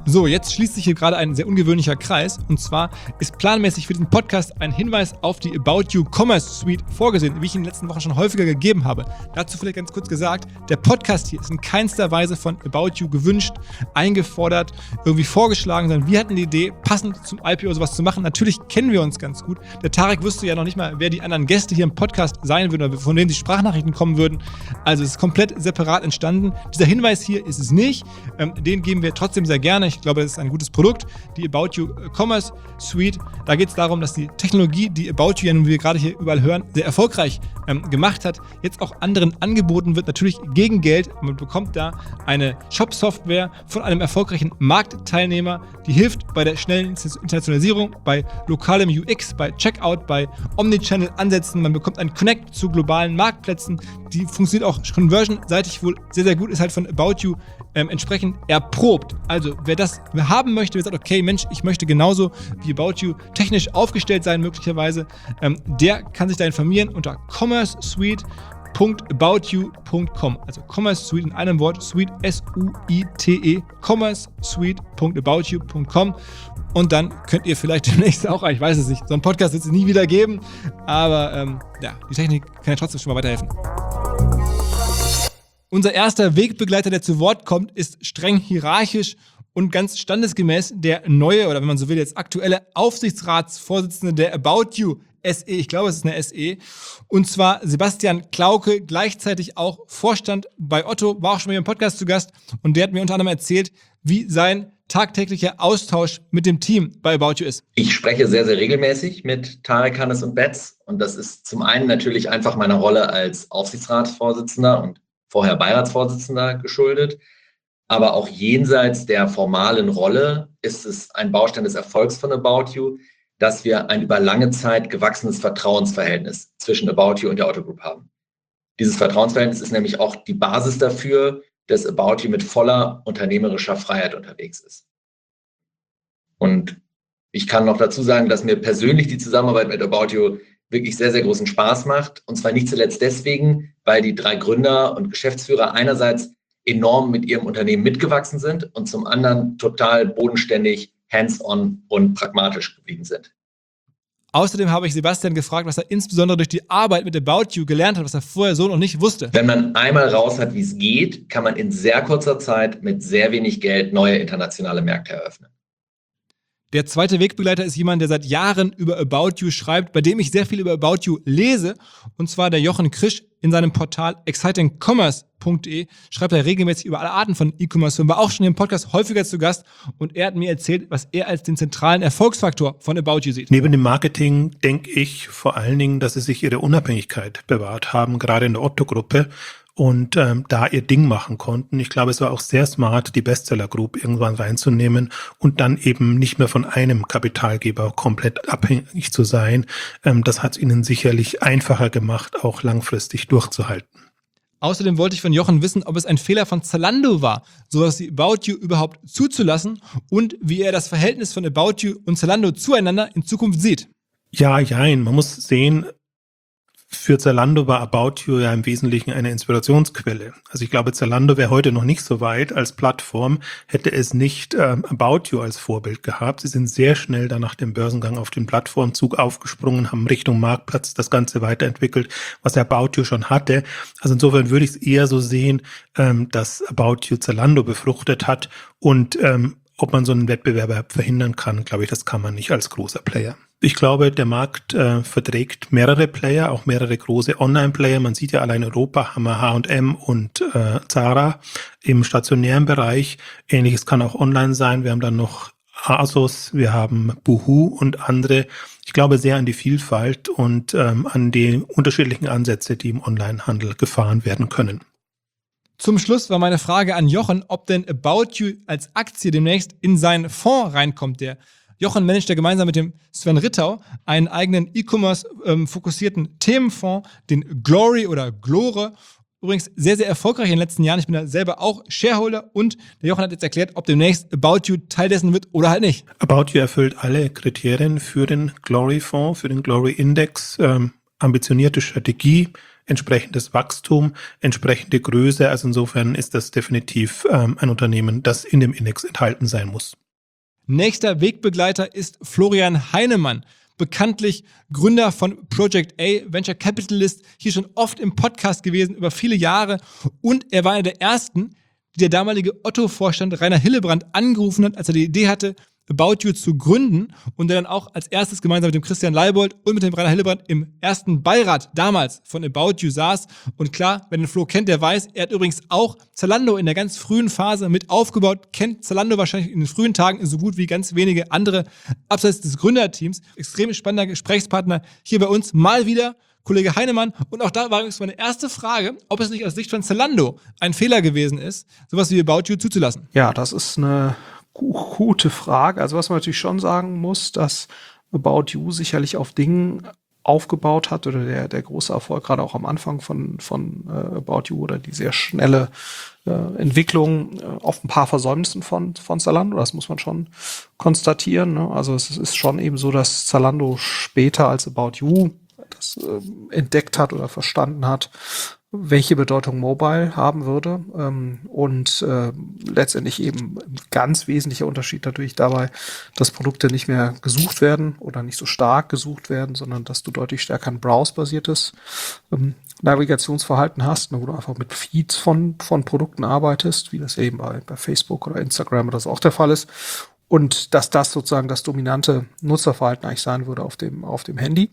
So, jetzt schließt sich hier gerade ein sehr ungewöhnlicher Kreis. Und zwar ist planmäßig für diesen Podcast ein Hinweis auf die About You Commerce Suite vorgesehen, wie ich in den letzten Wochen schon häufiger gegeben habe. Dazu vielleicht ganz kurz gesagt, der Podcast hier ist in keinster Weise von About You gewünscht, eingefordert, irgendwie vorgeschlagen, sondern wir hatten die Idee, passend zum I P O sowas zu machen. Natürlich kennen wir uns ganz gut. Der Tarek wüsste ja noch nicht mal, wer die anderen Gäste hier im Podcast sein würden oder von denen die Sprachnachrichten kommen würden. Also es ist komplett separat entstanden. Dieser Hinweis hier ist es nicht. Ähm, den geben wir trotzdem sehr gerne. Ich glaube, das ist ein gutes Produkt. Die About You Commerce Suite. Da geht es darum, dass die Technologie, die About You, ja nun wir gerade hier überall hören, sehr erfolgreich ähm, gemacht hat, jetzt auch anderen angeboten wird, natürlich gegen Geld. Man bekommt da eine Shop-Software von einem erfolgreichen Marktteilnehmer, die hilft bei der schnellen Internationalisierung, bei lokalem U X, bei Checkout, bei Omnichannel-Ansätzen. Man bekommt einen Connect zu globalen Marktplätzen. Die funktioniert auch conversion-seitig wohl sehr, sehr gut, ist halt von About You ähm, entsprechend erprobt. Also, wer das haben möchte, wer sagt, okay, Mensch, ich möchte genauso wie About You technisch aufgestellt sein, möglicherweise, ähm, der kann sich da informieren unter commerce suite punkt about you punkt com. Also Commerce Suite in einem Wort, Suite S U I T E, commerce suite punkt about you punkt com. Und dann könnt ihr vielleicht demnächst auch, ich weiß es nicht, so einen Podcast wird es nie wieder geben, aber ähm, ja, die Technik kann ja trotzdem schon mal weiterhelfen. Unser erster Wegbegleiter, der zu Wort kommt, ist streng hierarchisch und ganz standesgemäß der neue, oder wenn man so will, jetzt aktuelle Aufsichtsratsvorsitzende der About You S E. Ich glaube, es ist eine S E. Und zwar Sebastian Klauke, gleichzeitig auch Vorstand bei Otto, war auch schon mal hier im Podcast zu Gast. Und der hat mir unter anderem erzählt, wie sein tagtäglicher Austausch mit dem Team bei About You ist. Ich spreche sehr, sehr regelmäßig mit Tarek, Hannes und Betz. Und das ist zum einen natürlich einfach meiner Rolle als Aufsichtsratsvorsitzender und vorher Beiratsvorsitzender geschuldet. Aber auch jenseits der formalen Rolle ist es ein Baustein des Erfolgs von About You, dass wir ein über lange Zeit gewachsenes Vertrauensverhältnis zwischen About You und der Otto Group haben. Dieses Vertrauensverhältnis ist nämlich auch die Basis dafür, dass About You mit voller unternehmerischer Freiheit unterwegs ist. Und ich kann noch dazu sagen, dass mir persönlich die Zusammenarbeit mit About You wirklich sehr, sehr großen Spaß macht. Und zwar nicht zuletzt deswegen, weil die drei Gründer und Geschäftsführer einerseits enorm mit ihrem Unternehmen mitgewachsen sind und zum anderen total bodenständig, hands-on und pragmatisch geblieben sind. Außerdem habe ich Sebastian gefragt, was er insbesondere durch die Arbeit mit About You gelernt hat, was er vorher so noch nicht wusste. Wenn man einmal raus hat, wie es geht, kann man in sehr kurzer Zeit mit sehr wenig Geld neue internationale Märkte eröffnen. Der zweite Wegbegleiter ist jemand, der seit Jahren über About You schreibt, bei dem ich sehr viel über About You lese. Und zwar der Jochen Krisch in seinem Portal exciting commerce punkt de schreibt er regelmäßig über alle Arten von E-Commerce-Firmen, war auch schon im Podcast häufiger zu Gast. Und er hat mir erzählt, was er als den zentralen Erfolgsfaktor von About You sieht. Neben dem Marketing denke ich vor allen Dingen, dass sie sich ihre Unabhängigkeit bewahrt haben, gerade in der Otto-Gruppe. Und ähm, da ihr Ding machen konnten. Ich glaube, es war auch sehr smart, die Bestseller Group irgendwann reinzunehmen und dann eben nicht mehr von einem Kapitalgeber komplett abhängig zu sein. Ähm, das hat es ihnen sicherlich einfacher gemacht, auch langfristig durchzuhalten. Außerdem wollte ich von Jochen wissen, ob es ein Fehler von Zalando war, sowas wie About You überhaupt zuzulassen und wie er das Verhältnis von About You und Zalando zueinander in Zukunft sieht. Ja, jein. Man muss sehen, für Zalando war About You ja im Wesentlichen eine Inspirationsquelle. Also ich glaube, Zalando wäre heute noch nicht so weit als Plattform, hätte es nicht ähm, About You als Vorbild gehabt. Sie sind sehr schnell dann nach dem Börsengang auf den Plattformzug aufgesprungen, haben Richtung Marktplatz das Ganze weiterentwickelt, was About You schon hatte. Also insofern würde ich es eher so sehen, ähm, dass About You Zalando befruchtet hat und ähm, ob man so einen Wettbewerber verhindern kann, glaube ich, das kann man nicht als großer Player. Ich glaube, der Markt äh, verträgt mehrere Player, auch mehrere große Online-Player. Man sieht ja allein in Europa haben wir H und M und äh, Zara im stationären Bereich. Ähnliches kann auch online sein. Wir haben dann noch Asos, wir haben Boohoo und andere. Ich glaube sehr an die Vielfalt und ähm, an die unterschiedlichen Ansätze, die im Onlinehandel gefahren werden können. Zum Schluss war meine Frage an Jochen, ob denn About You als Aktie demnächst in seinen Fonds reinkommt. Der Jochen managt ja gemeinsam mit dem Sven Rittau einen eigenen E-Commerce-fokussierten ähm, Themenfonds, den Glory oder Glore. Übrigens sehr, sehr erfolgreich in den letzten Jahren. Ich bin da selber auch Shareholder und der Jochen hat jetzt erklärt, ob demnächst About You Teil dessen wird oder halt nicht. About You erfüllt alle Kriterien für den Glory-Fonds, für den Glory-Index. Ähm, ambitionierte Strategie, entsprechendes Wachstum, entsprechende Größe. Also insofern ist das definitiv ähm, ein Unternehmen, das in dem Index enthalten sein muss. Nächster Wegbegleiter ist Florian Heinemann, bekanntlich Gründer von Project A, Venture Capitalist, hier schon oft im Podcast gewesen, über viele Jahre. Und er war einer der ersten, die der damalige Otto-Vorstand Rainer Hillebrand angerufen hat, als er die Idee hatte, About You zu gründen, und der dann auch als erstes gemeinsam mit dem Christian Leibold und mit dem Rainer Hillebrand im ersten Beirat damals von About You saß. Und klar, wer den Flo kennt, der weiß, er hat übrigens auch Zalando in der ganz frühen Phase mit aufgebaut, kennt Zalando wahrscheinlich in den frühen Tagen so gut wie ganz wenige andere abseits des Gründerteams. Extrem spannender Gesprächspartner hier bei uns mal wieder, Kollege Heinemann. Und auch da war übrigens meine erste Frage, ob es nicht aus Sicht von Zalando ein Fehler gewesen ist, sowas wie About You zuzulassen. Ja, das ist eine gute Frage. Also was man natürlich schon sagen muss, dass About You sicherlich auf Dingen aufgebaut hat, oder der, der große Erfolg gerade auch am Anfang von, von äh, About You oder die sehr schnelle äh, Entwicklung äh, auf ein paar Versäumnissen von, von Zalando, das muss man schon konstatieren. Ne? Also es ist schon eben so, dass Zalando später als About You das äh, entdeckt hat oder verstanden hat, welche Bedeutung Mobile haben würde, ähm, und äh, letztendlich eben ein ganz wesentlicher Unterschied natürlich dabei, dass Produkte nicht mehr gesucht werden oder nicht so stark gesucht werden, sondern dass du deutlich stärker ein Browse-basiertes ähm, Navigationsverhalten hast, ne, wo du einfach mit Feeds von von Produkten arbeitest, wie das eben bei, bei Facebook oder Instagram oder so auch der Fall ist, und dass das sozusagen das dominante Nutzerverhalten eigentlich sein würde auf dem auf dem Handy.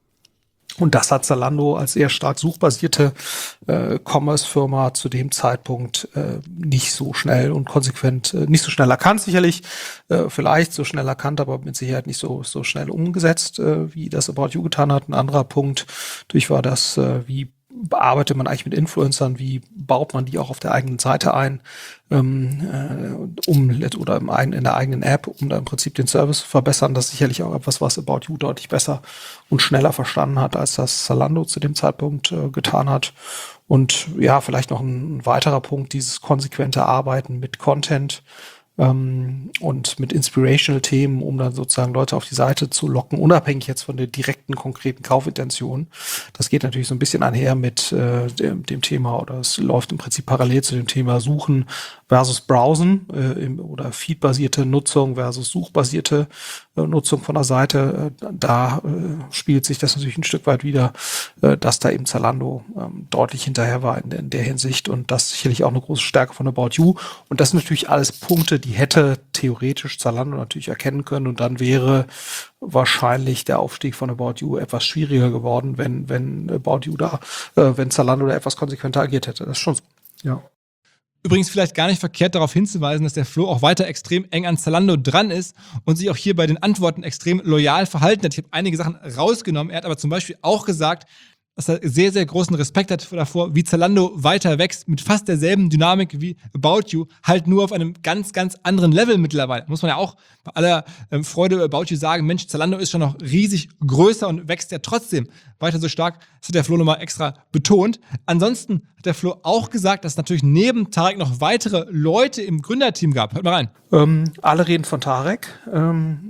Und das hat Zalando als eher stark suchbasierte äh, Commerce-Firma zu dem Zeitpunkt äh, nicht so schnell und konsequent, äh, nicht so schnell erkannt, sicherlich, äh, vielleicht so schnell erkannt, aber mit Sicherheit nicht so so schnell umgesetzt, äh, wie das About You getan hat. Ein anderer Punkt durch war das, äh, wie bearbeitet man eigentlich mit Influencern, wie baut man die auch auf der eigenen Seite ein, ähm, äh, um oder im eigenen, in der eigenen App, um da im Prinzip den Service zu verbessern. Das ist sicherlich auch etwas, was About You deutlich besser und schneller verstanden hat, als das Zalando zu dem Zeitpunkt äh, getan hat. Und ja, vielleicht noch ein weiterer Punkt, dieses konsequente Arbeiten mit Content ähm, und mit Inspirational-Themen, um dann sozusagen Leute auf die Seite zu locken, unabhängig jetzt von der direkten, konkreten Kaufintention. Das geht natürlich so ein bisschen einher mit äh, dem, dem Thema, oder es läuft im Prinzip parallel zu dem Thema Suchen versus Browsen äh, im, oder Feed-basierte Nutzung versus suchbasierte äh, Nutzung von der Seite. Äh, da äh, spielt sich das natürlich ein Stück weit wieder, äh, dass da eben Zalando ähm, deutlich hinterher war in, in der Hinsicht, und das ist sicherlich auch eine große Stärke von About You. Und das sind natürlich alles Punkte, die hätte theoretisch Zalando natürlich erkennen können, und dann wäre wahrscheinlich der Aufstieg von About You etwas schwieriger geworden, wenn wenn About You da, äh, wenn Zalando da etwas konsequenter agiert hätte. Das ist schon so. Ja. Übrigens vielleicht gar nicht verkehrt darauf hinzuweisen, dass der Flo auch weiter extrem eng an Zalando dran ist und sich auch hier bei den Antworten extrem loyal verhalten hat. Ich habe einige Sachen rausgenommen. Er hat aber zum Beispiel auch gesagt, dass er sehr, sehr großen Respekt hat davor, wie Zalando weiter wächst, mit fast derselben Dynamik wie About You, halt nur auf einem ganz, ganz anderen Level mittlerweile. Muss man ja auch bei aller ähm, Freude über About You sagen, Mensch, Zalando ist schon noch riesig größer und wächst ja trotzdem weiter so stark. Das hat der Flo nochmal extra betont. Ansonsten hat der Flo auch gesagt, dass es natürlich neben Tarek noch weitere Leute im Gründerteam gab. Hört mal rein. Ähm, alle reden von Tarek. Ähm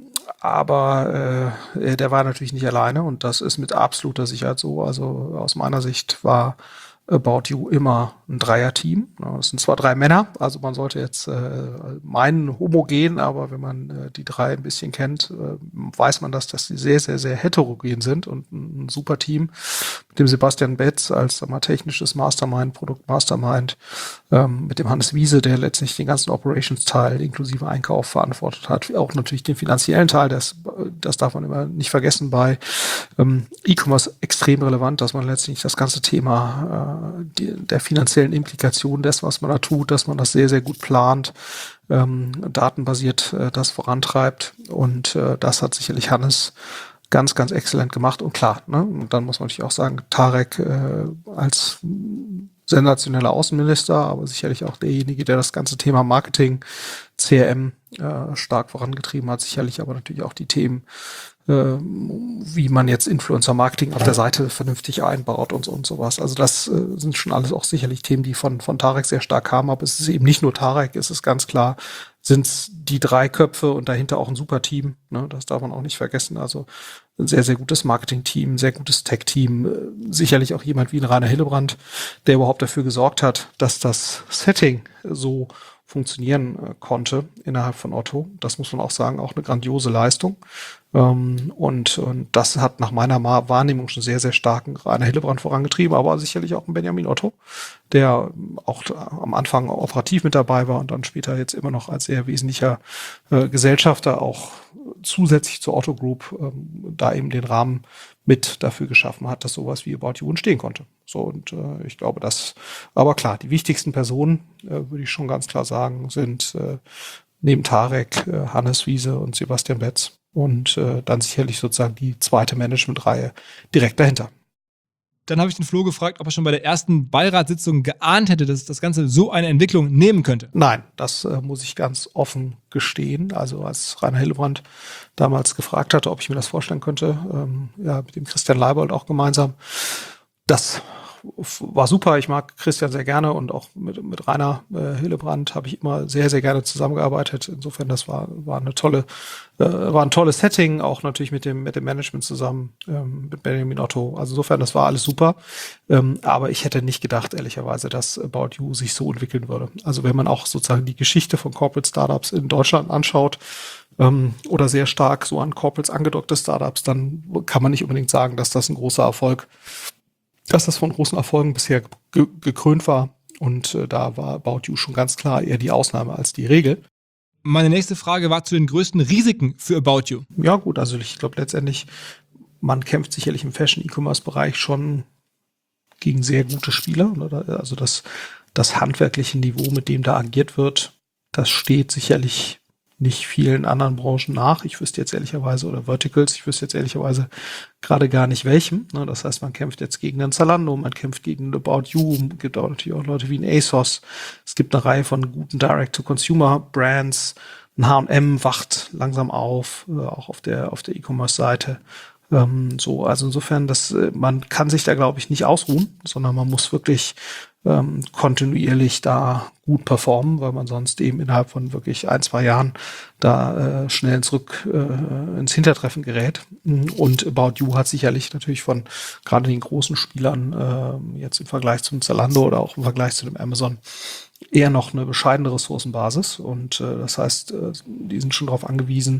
Aber äh, der war natürlich nicht alleine, und das ist mit absoluter Sicherheit so. Also aus meiner Sicht war About You immer ein Dreier-Team. Es sind zwar drei Männer, also man sollte jetzt äh, meinen homogen, aber wenn man äh, die drei ein bisschen kennt, äh, weiß man, dass, dass die sehr, sehr, sehr heterogen sind, und ein, ein super Team mit dem Sebastian Betz als sag mal, technisches Mastermind, Produkt-Mastermind, ähm, mit dem Hannes Wiese, der letztlich den ganzen Operations-Teil inklusive Einkauf verantwortet hat, auch natürlich den finanziellen Teil, das, das darf man immer nicht vergessen bei ähm, E-Commerce extrem relevant, dass man letztlich das ganze Thema äh, die, der finanziellen Implikation des, was man da tut, dass man das sehr, sehr gut plant, ähm, datenbasiert äh, das vorantreibt, und äh, das hat sicherlich Hannes ganz, ganz exzellent gemacht. Und klar, ne, und dann muss man natürlich auch sagen, Tarek äh, als sensationeller Außenminister, aber sicherlich auch derjenige, der das ganze Thema Marketing, C R M äh, stark vorangetrieben hat, sicherlich aber natürlich auch die Themen, äh, wie man jetzt Influencer-Marketing auf der Seite vernünftig einbaut und so und sowas. Also das äh, sind schon alles auch sicherlich Themen, die von von Tarek sehr stark kamen, aber es ist eben nicht nur Tarek, es ist ganz klar, sind es die drei Köpfe und dahinter auch ein super Team, ne? Das darf man auch nicht vergessen. Also ein sehr, sehr gutes Marketing-Team, ein sehr gutes Tech-Team, sicherlich auch jemand wie ein Rainer Hillebrand, der überhaupt dafür gesorgt hat, dass das Setting so funktionieren äh, konnte innerhalb von Otto. Das muss man auch sagen, auch eine grandiose Leistung. Ähm, und, und das hat nach meiner Wahrnehmung schon sehr, sehr starken Rainer Hillebrand vorangetrieben, aber sicherlich auch ein Benjamin Otto, der auch am Anfang operativ mit dabei war und dann später jetzt immer noch als sehr wesentlicher äh, Gesellschafter auch zusätzlich zur Otto Group ähm, da eben den Rahmen mit dafür geschaffen hat, dass sowas wie About You entstehen konnte. So, und äh, ich glaube, dass, aber klar, die wichtigsten Personen, äh, würde ich schon ganz klar sagen, sind äh, neben Tarek, äh, Hannes Wiese und Sebastian Betz und äh, dann sicherlich sozusagen die zweite Managementreihe direkt dahinter. Dann habe ich den Flo gefragt, ob er schon bei der ersten Beiratssitzung geahnt hätte, dass das Ganze so eine Entwicklung nehmen könnte. Nein, das äh, muss ich ganz offen gestehen. Also als Rainer Hillebrand damals gefragt hatte, ob ich mir das vorstellen könnte, ähm, ja, mit dem Christian Leibold auch gemeinsam, das war super. Ich mag Christian sehr gerne und auch mit, mit Rainer äh, Hillebrand habe ich immer sehr, sehr gerne zusammengearbeitet. Insofern, das war, war eine tolle, äh, war ein tolles Setting, auch natürlich mit dem, mit dem Management zusammen, ähm, mit Benjamin Otto. Also insofern, das war alles super. Ähm, aber ich hätte nicht gedacht, ehrlicherweise, dass About You sich so entwickeln würde. Also wenn man auch sozusagen die Geschichte von Corporate Startups in Deutschland anschaut, ähm, oder sehr stark so an Corporates angedockte Startups, dann kann man nicht unbedingt sagen, dass das ein großer Erfolg dass das von großen Erfolgen bisher ge- gekrönt war. Und äh, da war About You schon ganz klar eher die Ausnahme als die Regel. Meine nächste Frage war zu den größten Risiken für About You. Ja gut, also ich glaube letztendlich, man kämpft sicherlich im Fashion-E-Commerce-Bereich schon gegen sehr gute Spieler. Oder? Also das, das handwerkliche Niveau, mit dem da agiert wird, das steht sicherlich nicht vielen anderen Branchen nach. Ich wüsste jetzt ehrlicherweise, oder Verticals, ich wüsste jetzt ehrlicherweise gerade gar nicht welchem. Das heißt, man kämpft jetzt gegen einen Zalando, man kämpft gegen About You, es gibt auch natürlich auch Leute wie ein ASOS. Es gibt eine Reihe von guten Direct-to-Consumer-Brands. Ein H und M wacht langsam auf, auch auf der, auf der E-Commerce-Seite. Ähm, so, also insofern, dass man kann sich da, glaube ich, nicht ausruhen, sondern man muss wirklich ähm, kontinuierlich da gut performen, weil man sonst eben innerhalb von wirklich ein, zwei Jahren da äh, schnell zurück äh, ins Hintertreffen gerät. Und About You hat sicherlich natürlich von gerade den großen Spielern äh, jetzt im Vergleich zum Zalando oder auch im Vergleich zu dem Amazon eher noch eine bescheidene Ressourcenbasis. Und äh, das heißt, äh, die sind schon darauf angewiesen,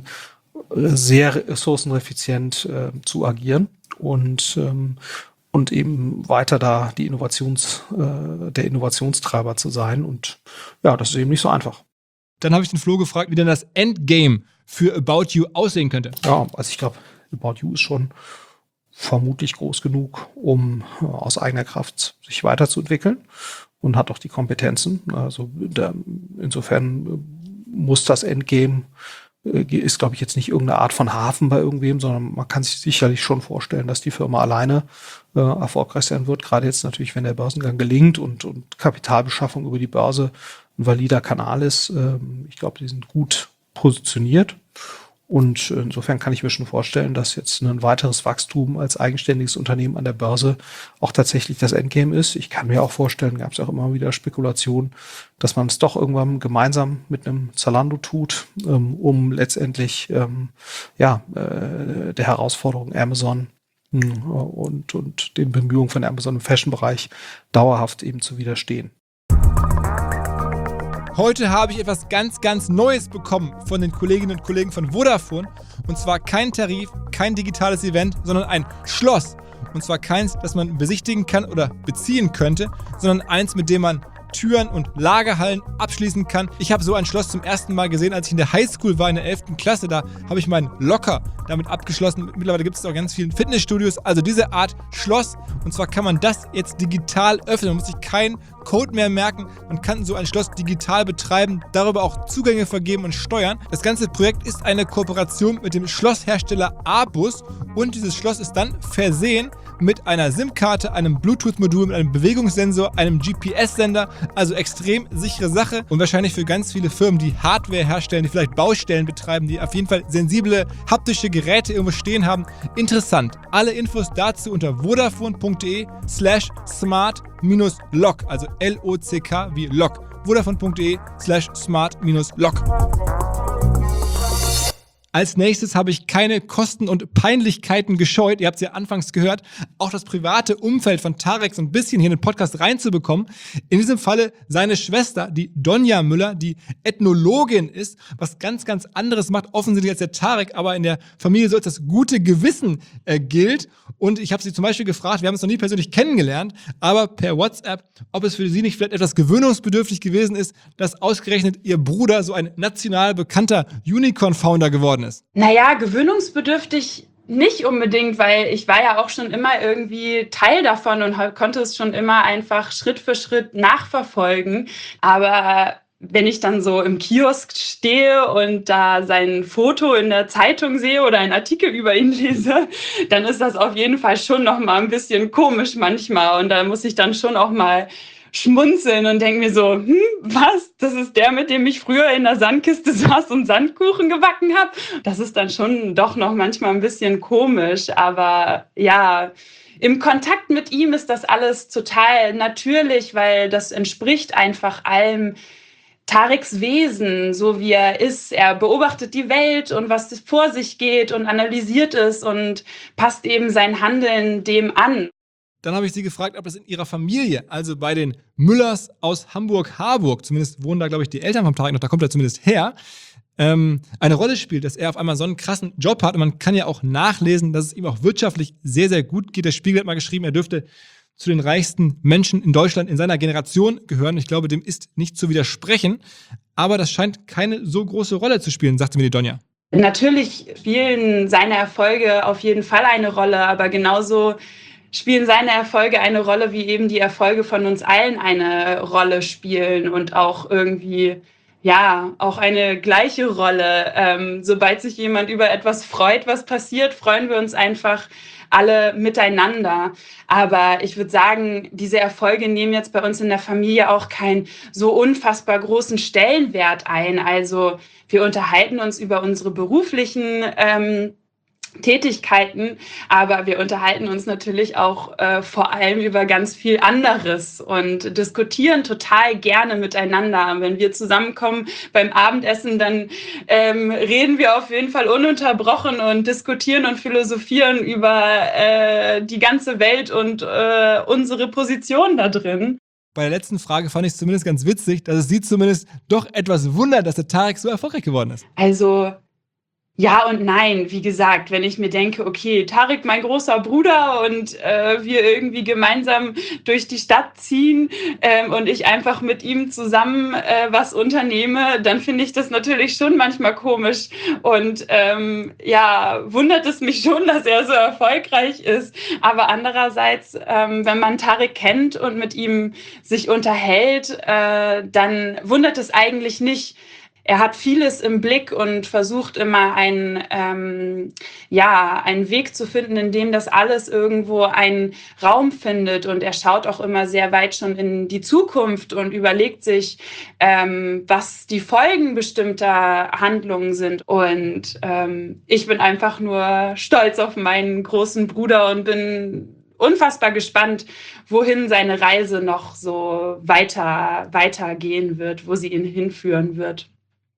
sehr ressourceneffizient äh, zu agieren und ähm, und eben weiter da die Innovations äh, der Innovationstreiber zu sein, und ja, das ist eben nicht so einfach. Dann habe ich den Flo gefragt, wie denn das Endgame für About You aussehen könnte. Ja, also ich glaube, About You ist schon vermutlich groß genug, um äh, aus eigener Kraft sich weiterzuentwickeln und hat auch die Kompetenzen. Also da, insofern äh, muss das Endgame ist, glaube ich, jetzt nicht irgendeine Art von Hafen bei irgendwem, sondern man kann sich sicherlich schon vorstellen, dass die Firma alleine äh, erfolgreich sein wird. Gerade jetzt natürlich, wenn der Börsengang gelingt und, und Kapitalbeschaffung über die Börse ein valider Kanal ist. Ähm, ich glaube, die sind gut positioniert. Und insofern kann ich mir schon vorstellen, dass jetzt ein weiteres Wachstum als eigenständiges Unternehmen an der Börse auch tatsächlich das Endgame ist. Ich kann mir auch vorstellen, gab es auch immer wieder Spekulationen, dass man es doch irgendwann gemeinsam mit einem Zalando tut, um letztendlich ja der Herausforderung Amazon und, und den Bemühungen von Amazon im Fashion-Bereich dauerhaft eben zu widerstehen. Heute habe ich etwas ganz, ganz Neues bekommen von den Kolleginnen und Kollegen von Vodafone. Und zwar kein Tarif, kein digitales Event, sondern ein Schloss. Und zwar keins, das man besichtigen kann oder beziehen könnte, sondern eins, mit dem man Türen und Lagerhallen abschließen kann. Ich habe so ein Schloss zum ersten Mal gesehen, als ich in der Highschool war, in der elften Klasse. Da habe ich meinen Locker damit abgeschlossen. Mittlerweile gibt es auch ganz viele Fitnessstudios. Also diese Art Schloss. Und zwar kann man das jetzt digital öffnen. Man muss sich keinen Code mehr merken. Man kann so ein Schloss digital betreiben, darüber auch Zugänge vergeben und steuern. Das ganze Projekt ist eine Kooperation mit dem Schlosshersteller Abus. Und dieses Schloss ist dann versehen mit einer SIM-Karte, einem Bluetooth-Modul, mit einem Bewegungssensor, einem G P S-Sender. Also extrem sichere Sache und wahrscheinlich für ganz viele Firmen, die Hardware herstellen, die vielleicht Baustellen betreiben, die auf jeden Fall sensible haptische Geräte irgendwo stehen haben. Interessant. Alle Infos dazu unter vodafone.de slash smart minus lock, also L O C K wie Lock. vodafone.de slash smart minus lock. Als nächstes habe ich keine Kosten und Peinlichkeiten gescheut. Ihr habt es ja anfangs gehört, auch das private Umfeld von Tarek so ein bisschen hier in den Podcast reinzubekommen. In diesem Falle seine Schwester, die Donja Müller, die Ethnologin ist, was ganz, ganz anderes macht, offensichtlich als der Tarek, aber in der Familie so als das gute Gewissen äh, gilt. Und ich habe sie zum Beispiel gefragt, wir haben uns noch nie persönlich kennengelernt, aber per WhatsApp, ob es für sie nicht vielleicht etwas gewöhnungsbedürftig gewesen ist, dass ausgerechnet ihr Bruder so ein national bekannter Unicorn-Founder geworden ist. Naja, gewöhnungsbedürftig nicht unbedingt, weil ich war ja auch schon immer irgendwie Teil davon und konnte es schon immer einfach Schritt für Schritt nachverfolgen. Aber wenn ich dann so im Kiosk stehe und da sein Foto in der Zeitung sehe oder einen Artikel über ihn lese, dann ist das auf jeden Fall schon noch mal ein bisschen komisch manchmal. Und da muss ich dann schon auch mal schmunzeln und denke mir so, hm, was? Das ist der, mit dem ich früher in der Sandkiste saß und Sandkuchen gebacken habe? Das ist dann schon doch noch manchmal ein bisschen komisch. Aber ja, im Kontakt mit ihm ist das alles total natürlich, weil das entspricht einfach allem, Tareks Wesen, so wie er ist. Er beobachtet die Welt und was vor sich geht und analysiert es und passt eben sein Handeln dem an. Dann habe ich sie gefragt, ob es in ihrer Familie, also bei den Müllers aus Hamburg-Harburg, zumindest wohnen da, glaube ich, die Eltern vom Tarek noch, da kommt er zumindest her, ähm, eine Rolle spielt, dass er auf einmal so einen krassen Job hat. Und man kann ja auch nachlesen, dass es ihm auch wirtschaftlich sehr, sehr gut geht. Der Spiegel hat mal geschrieben, er dürfte zu den reichsten Menschen in Deutschland in seiner Generation gehören. Ich glaube, dem ist nicht zu widersprechen. Aber das scheint keine so große Rolle zu spielen, sagte mir die Donja. Natürlich spielen seine Erfolge auf jeden Fall eine Rolle, aber genauso spielen seine Erfolge eine Rolle, wie eben die Erfolge von uns allen eine Rolle spielen und auch irgendwie, ja, auch eine gleiche Rolle. Ähm, sobald sich jemand über etwas freut, was passiert, freuen wir uns einfach alle miteinander. Aber ich würde sagen, diese Erfolge nehmen jetzt bei uns in der Familie auch keinen so unfassbar großen Stellenwert ein. Also wir unterhalten uns über unsere beruflichen ähm, Tätigkeiten, aber wir unterhalten uns natürlich auch äh, vor allem über ganz viel anderes und diskutieren total gerne miteinander. Wenn wir zusammenkommen beim Abendessen, dann ähm, reden wir auf jeden Fall ununterbrochen und diskutieren und philosophieren über äh, die ganze Welt und äh, unsere Position da drin. Bei der letzten Frage fand ich es zumindest ganz witzig, dass es sie zumindest doch etwas wundert, dass der Tarek so erfolgreich geworden ist. Also ja und nein, wie gesagt, wenn ich mir denke, okay, Tarek, mein großer Bruder und äh, wir irgendwie gemeinsam durch die Stadt ziehen ähm, und ich einfach mit ihm zusammen äh, was unternehme, dann finde ich das natürlich schon manchmal komisch und ähm, ja, wundert es mich schon, dass er so erfolgreich ist. Aber andererseits, ähm, wenn man Tarek kennt und mit ihm sich unterhält, äh, dann wundert es eigentlich nicht. Er hat vieles im Blick und versucht immer einen, ähm, ja, einen Weg zu finden, in dem das alles irgendwo einen Raum findet. Und er schaut auch immer sehr weit schon in die Zukunft und überlegt sich, ähm, was die Folgen bestimmter Handlungen sind. Und ähm, ich bin einfach nur stolz auf meinen großen Bruder und bin unfassbar gespannt, wohin seine Reise noch so weiter, weitergehen wird, wo sie ihn hinführen wird.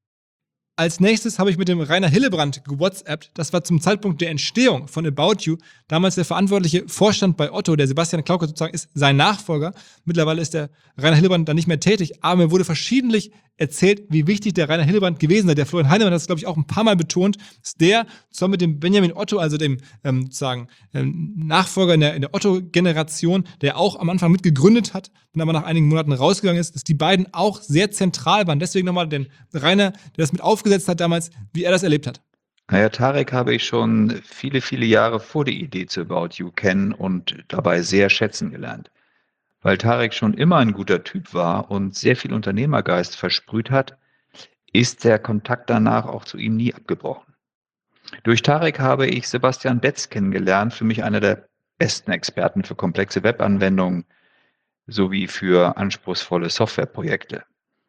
Als nächstes habe ich mit dem Rainer Hillebrand gewhatsappt. Das war zum Zeitpunkt der Entstehung von About You. Damals der verantwortliche Vorstand bei Otto, der Sebastian Klauke sozusagen, ist sein Nachfolger. Mittlerweile ist der Rainer Hillebrand da nicht mehr tätig. Aber mir wurde verschiedentlich erzählt, wie wichtig der Rainer Hillebrand gewesen sei. Der Florian Heinemann hat das, glaube ich, auch ein paar Mal betont, dass der zusammen mit dem Benjamin Otto, also dem ähm, sozusagen ähm, Nachfolger in der, in der Otto-Generation, der auch am Anfang mitgegründet hat und aber nach einigen Monaten rausgegangen ist, dass die beiden auch sehr zentral waren. Deswegen nochmal den Rainer, der das mit aufgesetzt hat damals, wie er das erlebt hat. Naja, Tarek habe ich schon viele, viele Jahre vor der Idee zu About You kennen und dabei sehr schätzen gelernt. Weil Tarek schon immer ein guter Typ war und sehr viel Unternehmergeist versprüht hat, ist der Kontakt danach auch zu ihm nie abgebrochen. Durch Tarek habe ich Sebastian Betz kennengelernt, für mich einer der besten Experten für komplexe Webanwendungen sowie für anspruchsvolle Softwareprojekte.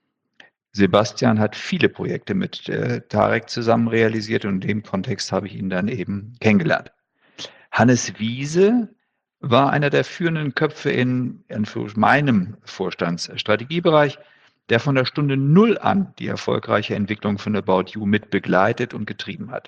Sebastian hat viele Projekte mit äh, Tarek zusammen realisiert und in dem Kontext habe ich ihn dann eben kennengelernt. Hannes Wiese war einer der führenden Köpfe in, in meinem Vorstandsstrategiebereich, der von der Stunde Null an die erfolgreiche Entwicklung von About You mit begleitet und getrieben hat.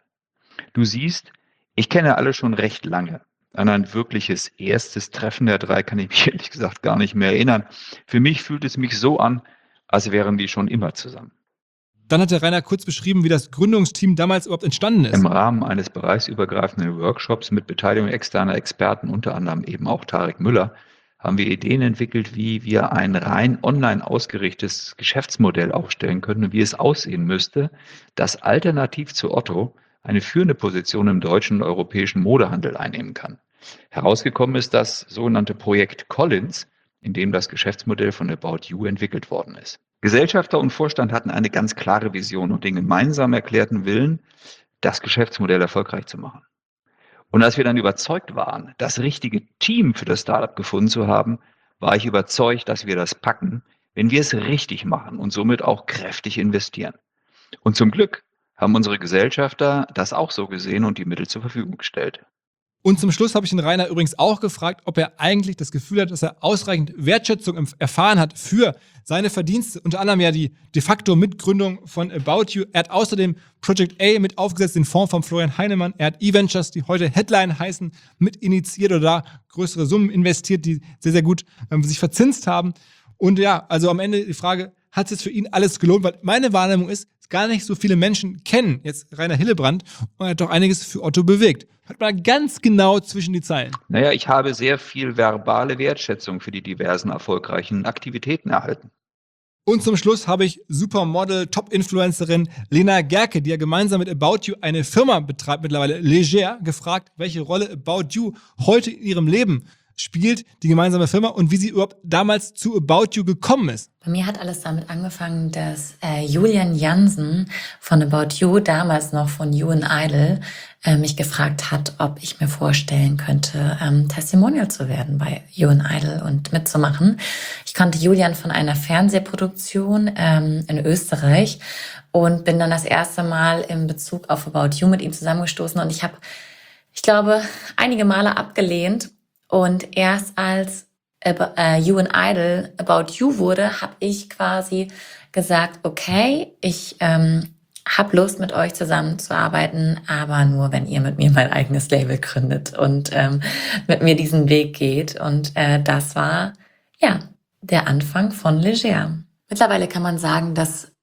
Du siehst, ich kenne alle schon recht lange. An ein wirkliches erstes Treffen der drei kann ich mich ehrlich gesagt gar nicht mehr erinnern. Für mich fühlt es mich so an, als wären die schon immer zusammen. Dann hat der Rainer kurz beschrieben, wie das Gründungsteam damals überhaupt entstanden ist. Im Rahmen eines bereichsübergreifenden Workshops mit Beteiligung externer Experten, unter anderem eben auch Tarek Müller, haben wir Ideen entwickelt, wie wir ein rein online ausgerichtetes Geschäftsmodell aufstellen können und wie es aussehen müsste, das alternativ zu Otto eine führende Position im deutschen und europäischen Modehandel einnehmen kann. Herausgekommen ist das sogenannte Projekt Collins, in dem das Geschäftsmodell von About You entwickelt worden ist. Gesellschafter und Vorstand hatten eine ganz klare Vision und den gemeinsam erklärten Willen, das Geschäftsmodell erfolgreich zu machen. Und als wir dann überzeugt waren, das richtige Team für das Startup gefunden zu haben, war ich überzeugt, dass wir das packen, wenn wir es richtig machen und somit auch kräftig investieren. Und zum Glück haben unsere Gesellschafter das auch so gesehen und die Mittel zur Verfügung gestellt. Und zum Schluss habe ich den Rainer übrigens auch gefragt, ob er eigentlich das Gefühl hat, dass er ausreichend Wertschätzung erfahren hat für seine Verdienste. Unter anderem ja die de facto Mitgründung von About You. Er hat außerdem Project A mit aufgesetzt, den Fonds von Florian Heinemann. Er hat E-Ventures, die heute Headline heißen, mit initiiert oder da größere Summen investiert, die sehr, sehr gut ähm, sich verzinst haben. Und ja, also am Ende die Frage, hat es jetzt für ihn alles gelohnt? Weil meine Wahrnehmung ist, gar nicht so viele Menschen kennen jetzt Rainer Hillebrand und er hat doch einiges für Otto bewegt. Hört mal ganz genau zwischen die Zeilen. Naja, ich habe sehr viel verbale Wertschätzung für die diversen erfolgreichen Aktivitäten erhalten. Und zum Schluss habe ich Supermodel, Top-Influencerin Lena Gerke, die ja gemeinsam mit About You eine Firma betreibt, mittlerweile Leger, gefragt, welche Rolle About You heute in ihrem Leben spielt, die gemeinsame Firma, und wie sie überhaupt damals zu About You gekommen ist. Bei mir hat alles damit angefangen, dass äh, Julian Jansen von About You, damals noch von You and Idol, äh, mich gefragt hat, ob ich mir vorstellen könnte, ähm, Testimonial zu werden bei You and Idol und mitzumachen. Ich kannte Julian von einer Fernsehproduktion ähm, in Österreich und bin dann das erste Mal in Bezug auf About You mit ihm zusammengestoßen und ich habe, ich glaube, einige Male abgelehnt. Und erst als äh, You and Idol About You wurde, habe ich quasi gesagt, okay, ich ähm, habe Lust, mit euch zusammenzuarbeiten, aber nur, wenn ihr mit mir mein eigenes Label gründet und ähm, mit mir diesen Weg geht. Und äh, das war, ja, der Anfang von Leger. Mittlerweile kann man sagen, dass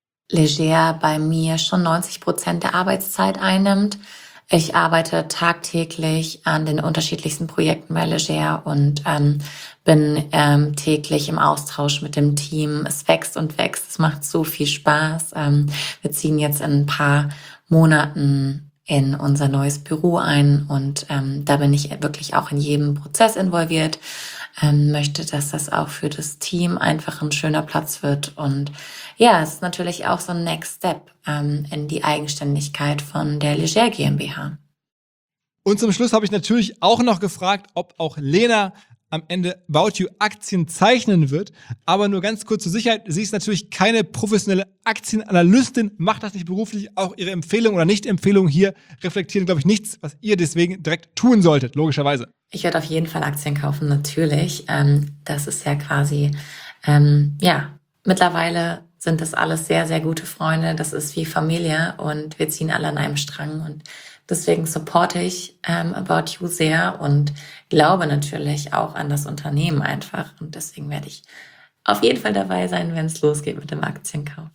Leger bei mir schon neunzig Prozent der Arbeitszeit einnimmt. Ich arbeite tagtäglich an den unterschiedlichsten Projekten bei Leger und ähm, bin ähm, täglich im Austausch mit dem Team. Es wächst und wächst, es macht so viel Spaß. Ähm, wir ziehen jetzt in ein paar Monaten in unser neues Büro ein und ähm, da bin ich wirklich auch in jedem Prozess involviert. Ähm, möchte, dass das auch für das Team einfach ein schöner Platz wird. Und ja, es ist natürlich auch so ein Next Step ähm, in die Eigenständigkeit von der Leger GmbH. Und zum Schluss habe ich natürlich auch noch gefragt, ob auch Lena am Ende About You Aktien zeichnen wird. Aber nur ganz kurz zur Sicherheit, sie ist natürlich keine professionelle Aktienanalystin, macht das nicht beruflich. Auch ihre Empfehlung oder Nicht-Empfehlung hier reflektieren, glaube ich, nichts, was ihr deswegen direkt tun solltet, logischerweise. Ich werde auf jeden Fall Aktien kaufen, natürlich. Ähm, das ist ja quasi, ähm, ja, mittlerweile sind das alles sehr, sehr gute Freunde. Das ist wie Familie und wir ziehen alle an einem Strang und deswegen supporte ich ähm, About You sehr und glaube natürlich auch an das Unternehmen einfach. Und deswegen werde ich auf jeden Fall dabei sein, wenn es losgeht mit dem Aktienkauf.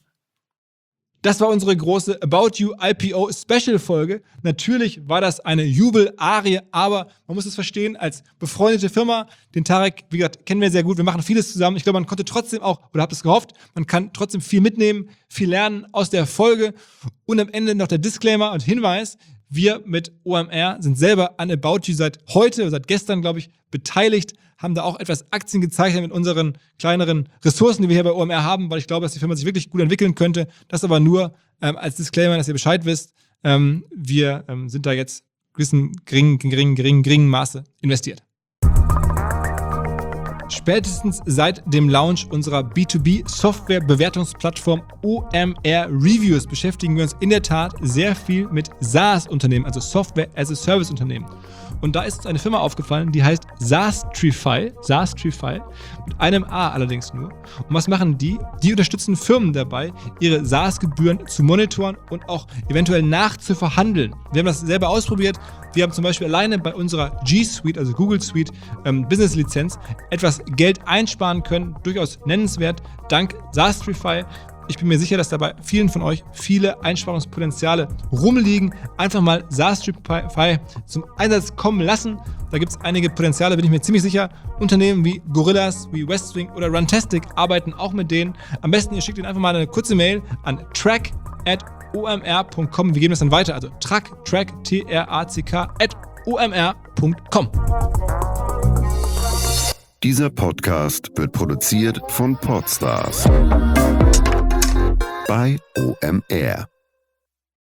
Das war unsere große About You I P O Special Folge. Natürlich war das eine Jubel-Arie, aber man muss es verstehen, als befreundete Firma, den Tarek, wie gesagt, kennen wir sehr gut, wir machen vieles zusammen. Ich glaube, man konnte trotzdem auch, oder habt es gehofft, man kann trotzdem viel mitnehmen, viel lernen aus der Folge. Und am Ende noch der Disclaimer und Hinweis, wir mit O M R sind selber an About You seit heute, seit gestern, glaube ich, beteiligt, haben da auch etwas Aktien gezeichnet mit unseren kleineren Ressourcen, die wir hier bei O M R haben, weil ich glaube, dass die Firma sich wirklich gut entwickeln könnte. Das aber nur ähm, als Disclaimer, dass ihr Bescheid wisst. Ähm, wir ähm, sind da jetzt gewissen geringen, geringen, geringen, geringen Maße investiert. Spätestens seit dem Launch unserer B zwei B Software-Bewertungsplattform O M R Reviews beschäftigen wir uns in der Tat sehr viel mit SaaS-Unternehmen, also Software as a Service-Unternehmen. Und da ist uns eine Firma aufgefallen, die heißt Saastrify, Saastrify, mit einem A allerdings nur. Und was machen die? Die unterstützen Firmen dabei, ihre SaaS-Gebühren zu monitoren und auch eventuell nachzuverhandeln. Wir haben das selber ausprobiert. Wir haben zum Beispiel alleine bei unserer G Suite, also Google Suite ähm, Business-Lizenz, etwas Geld einsparen können. Durchaus nennenswert, dank Saastrify. Ich bin mir sicher, dass dabei vielen von euch viele Einsparungspotenziale rumliegen. Einfach mal Saastrify zum Einsatz kommen lassen. Da gibt es einige Potenziale, bin ich mir ziemlich sicher. Unternehmen wie Gorillas, wie Westwing oder Runtastic arbeiten auch mit denen. Am besten, ihr schickt ihnen einfach mal eine kurze Mail an track at o m r punkt com. Wir geben das dann weiter. Also track, track, T R A C K, at o m r punkt com. Dieser Podcast wird produziert von Podstars bei O M R.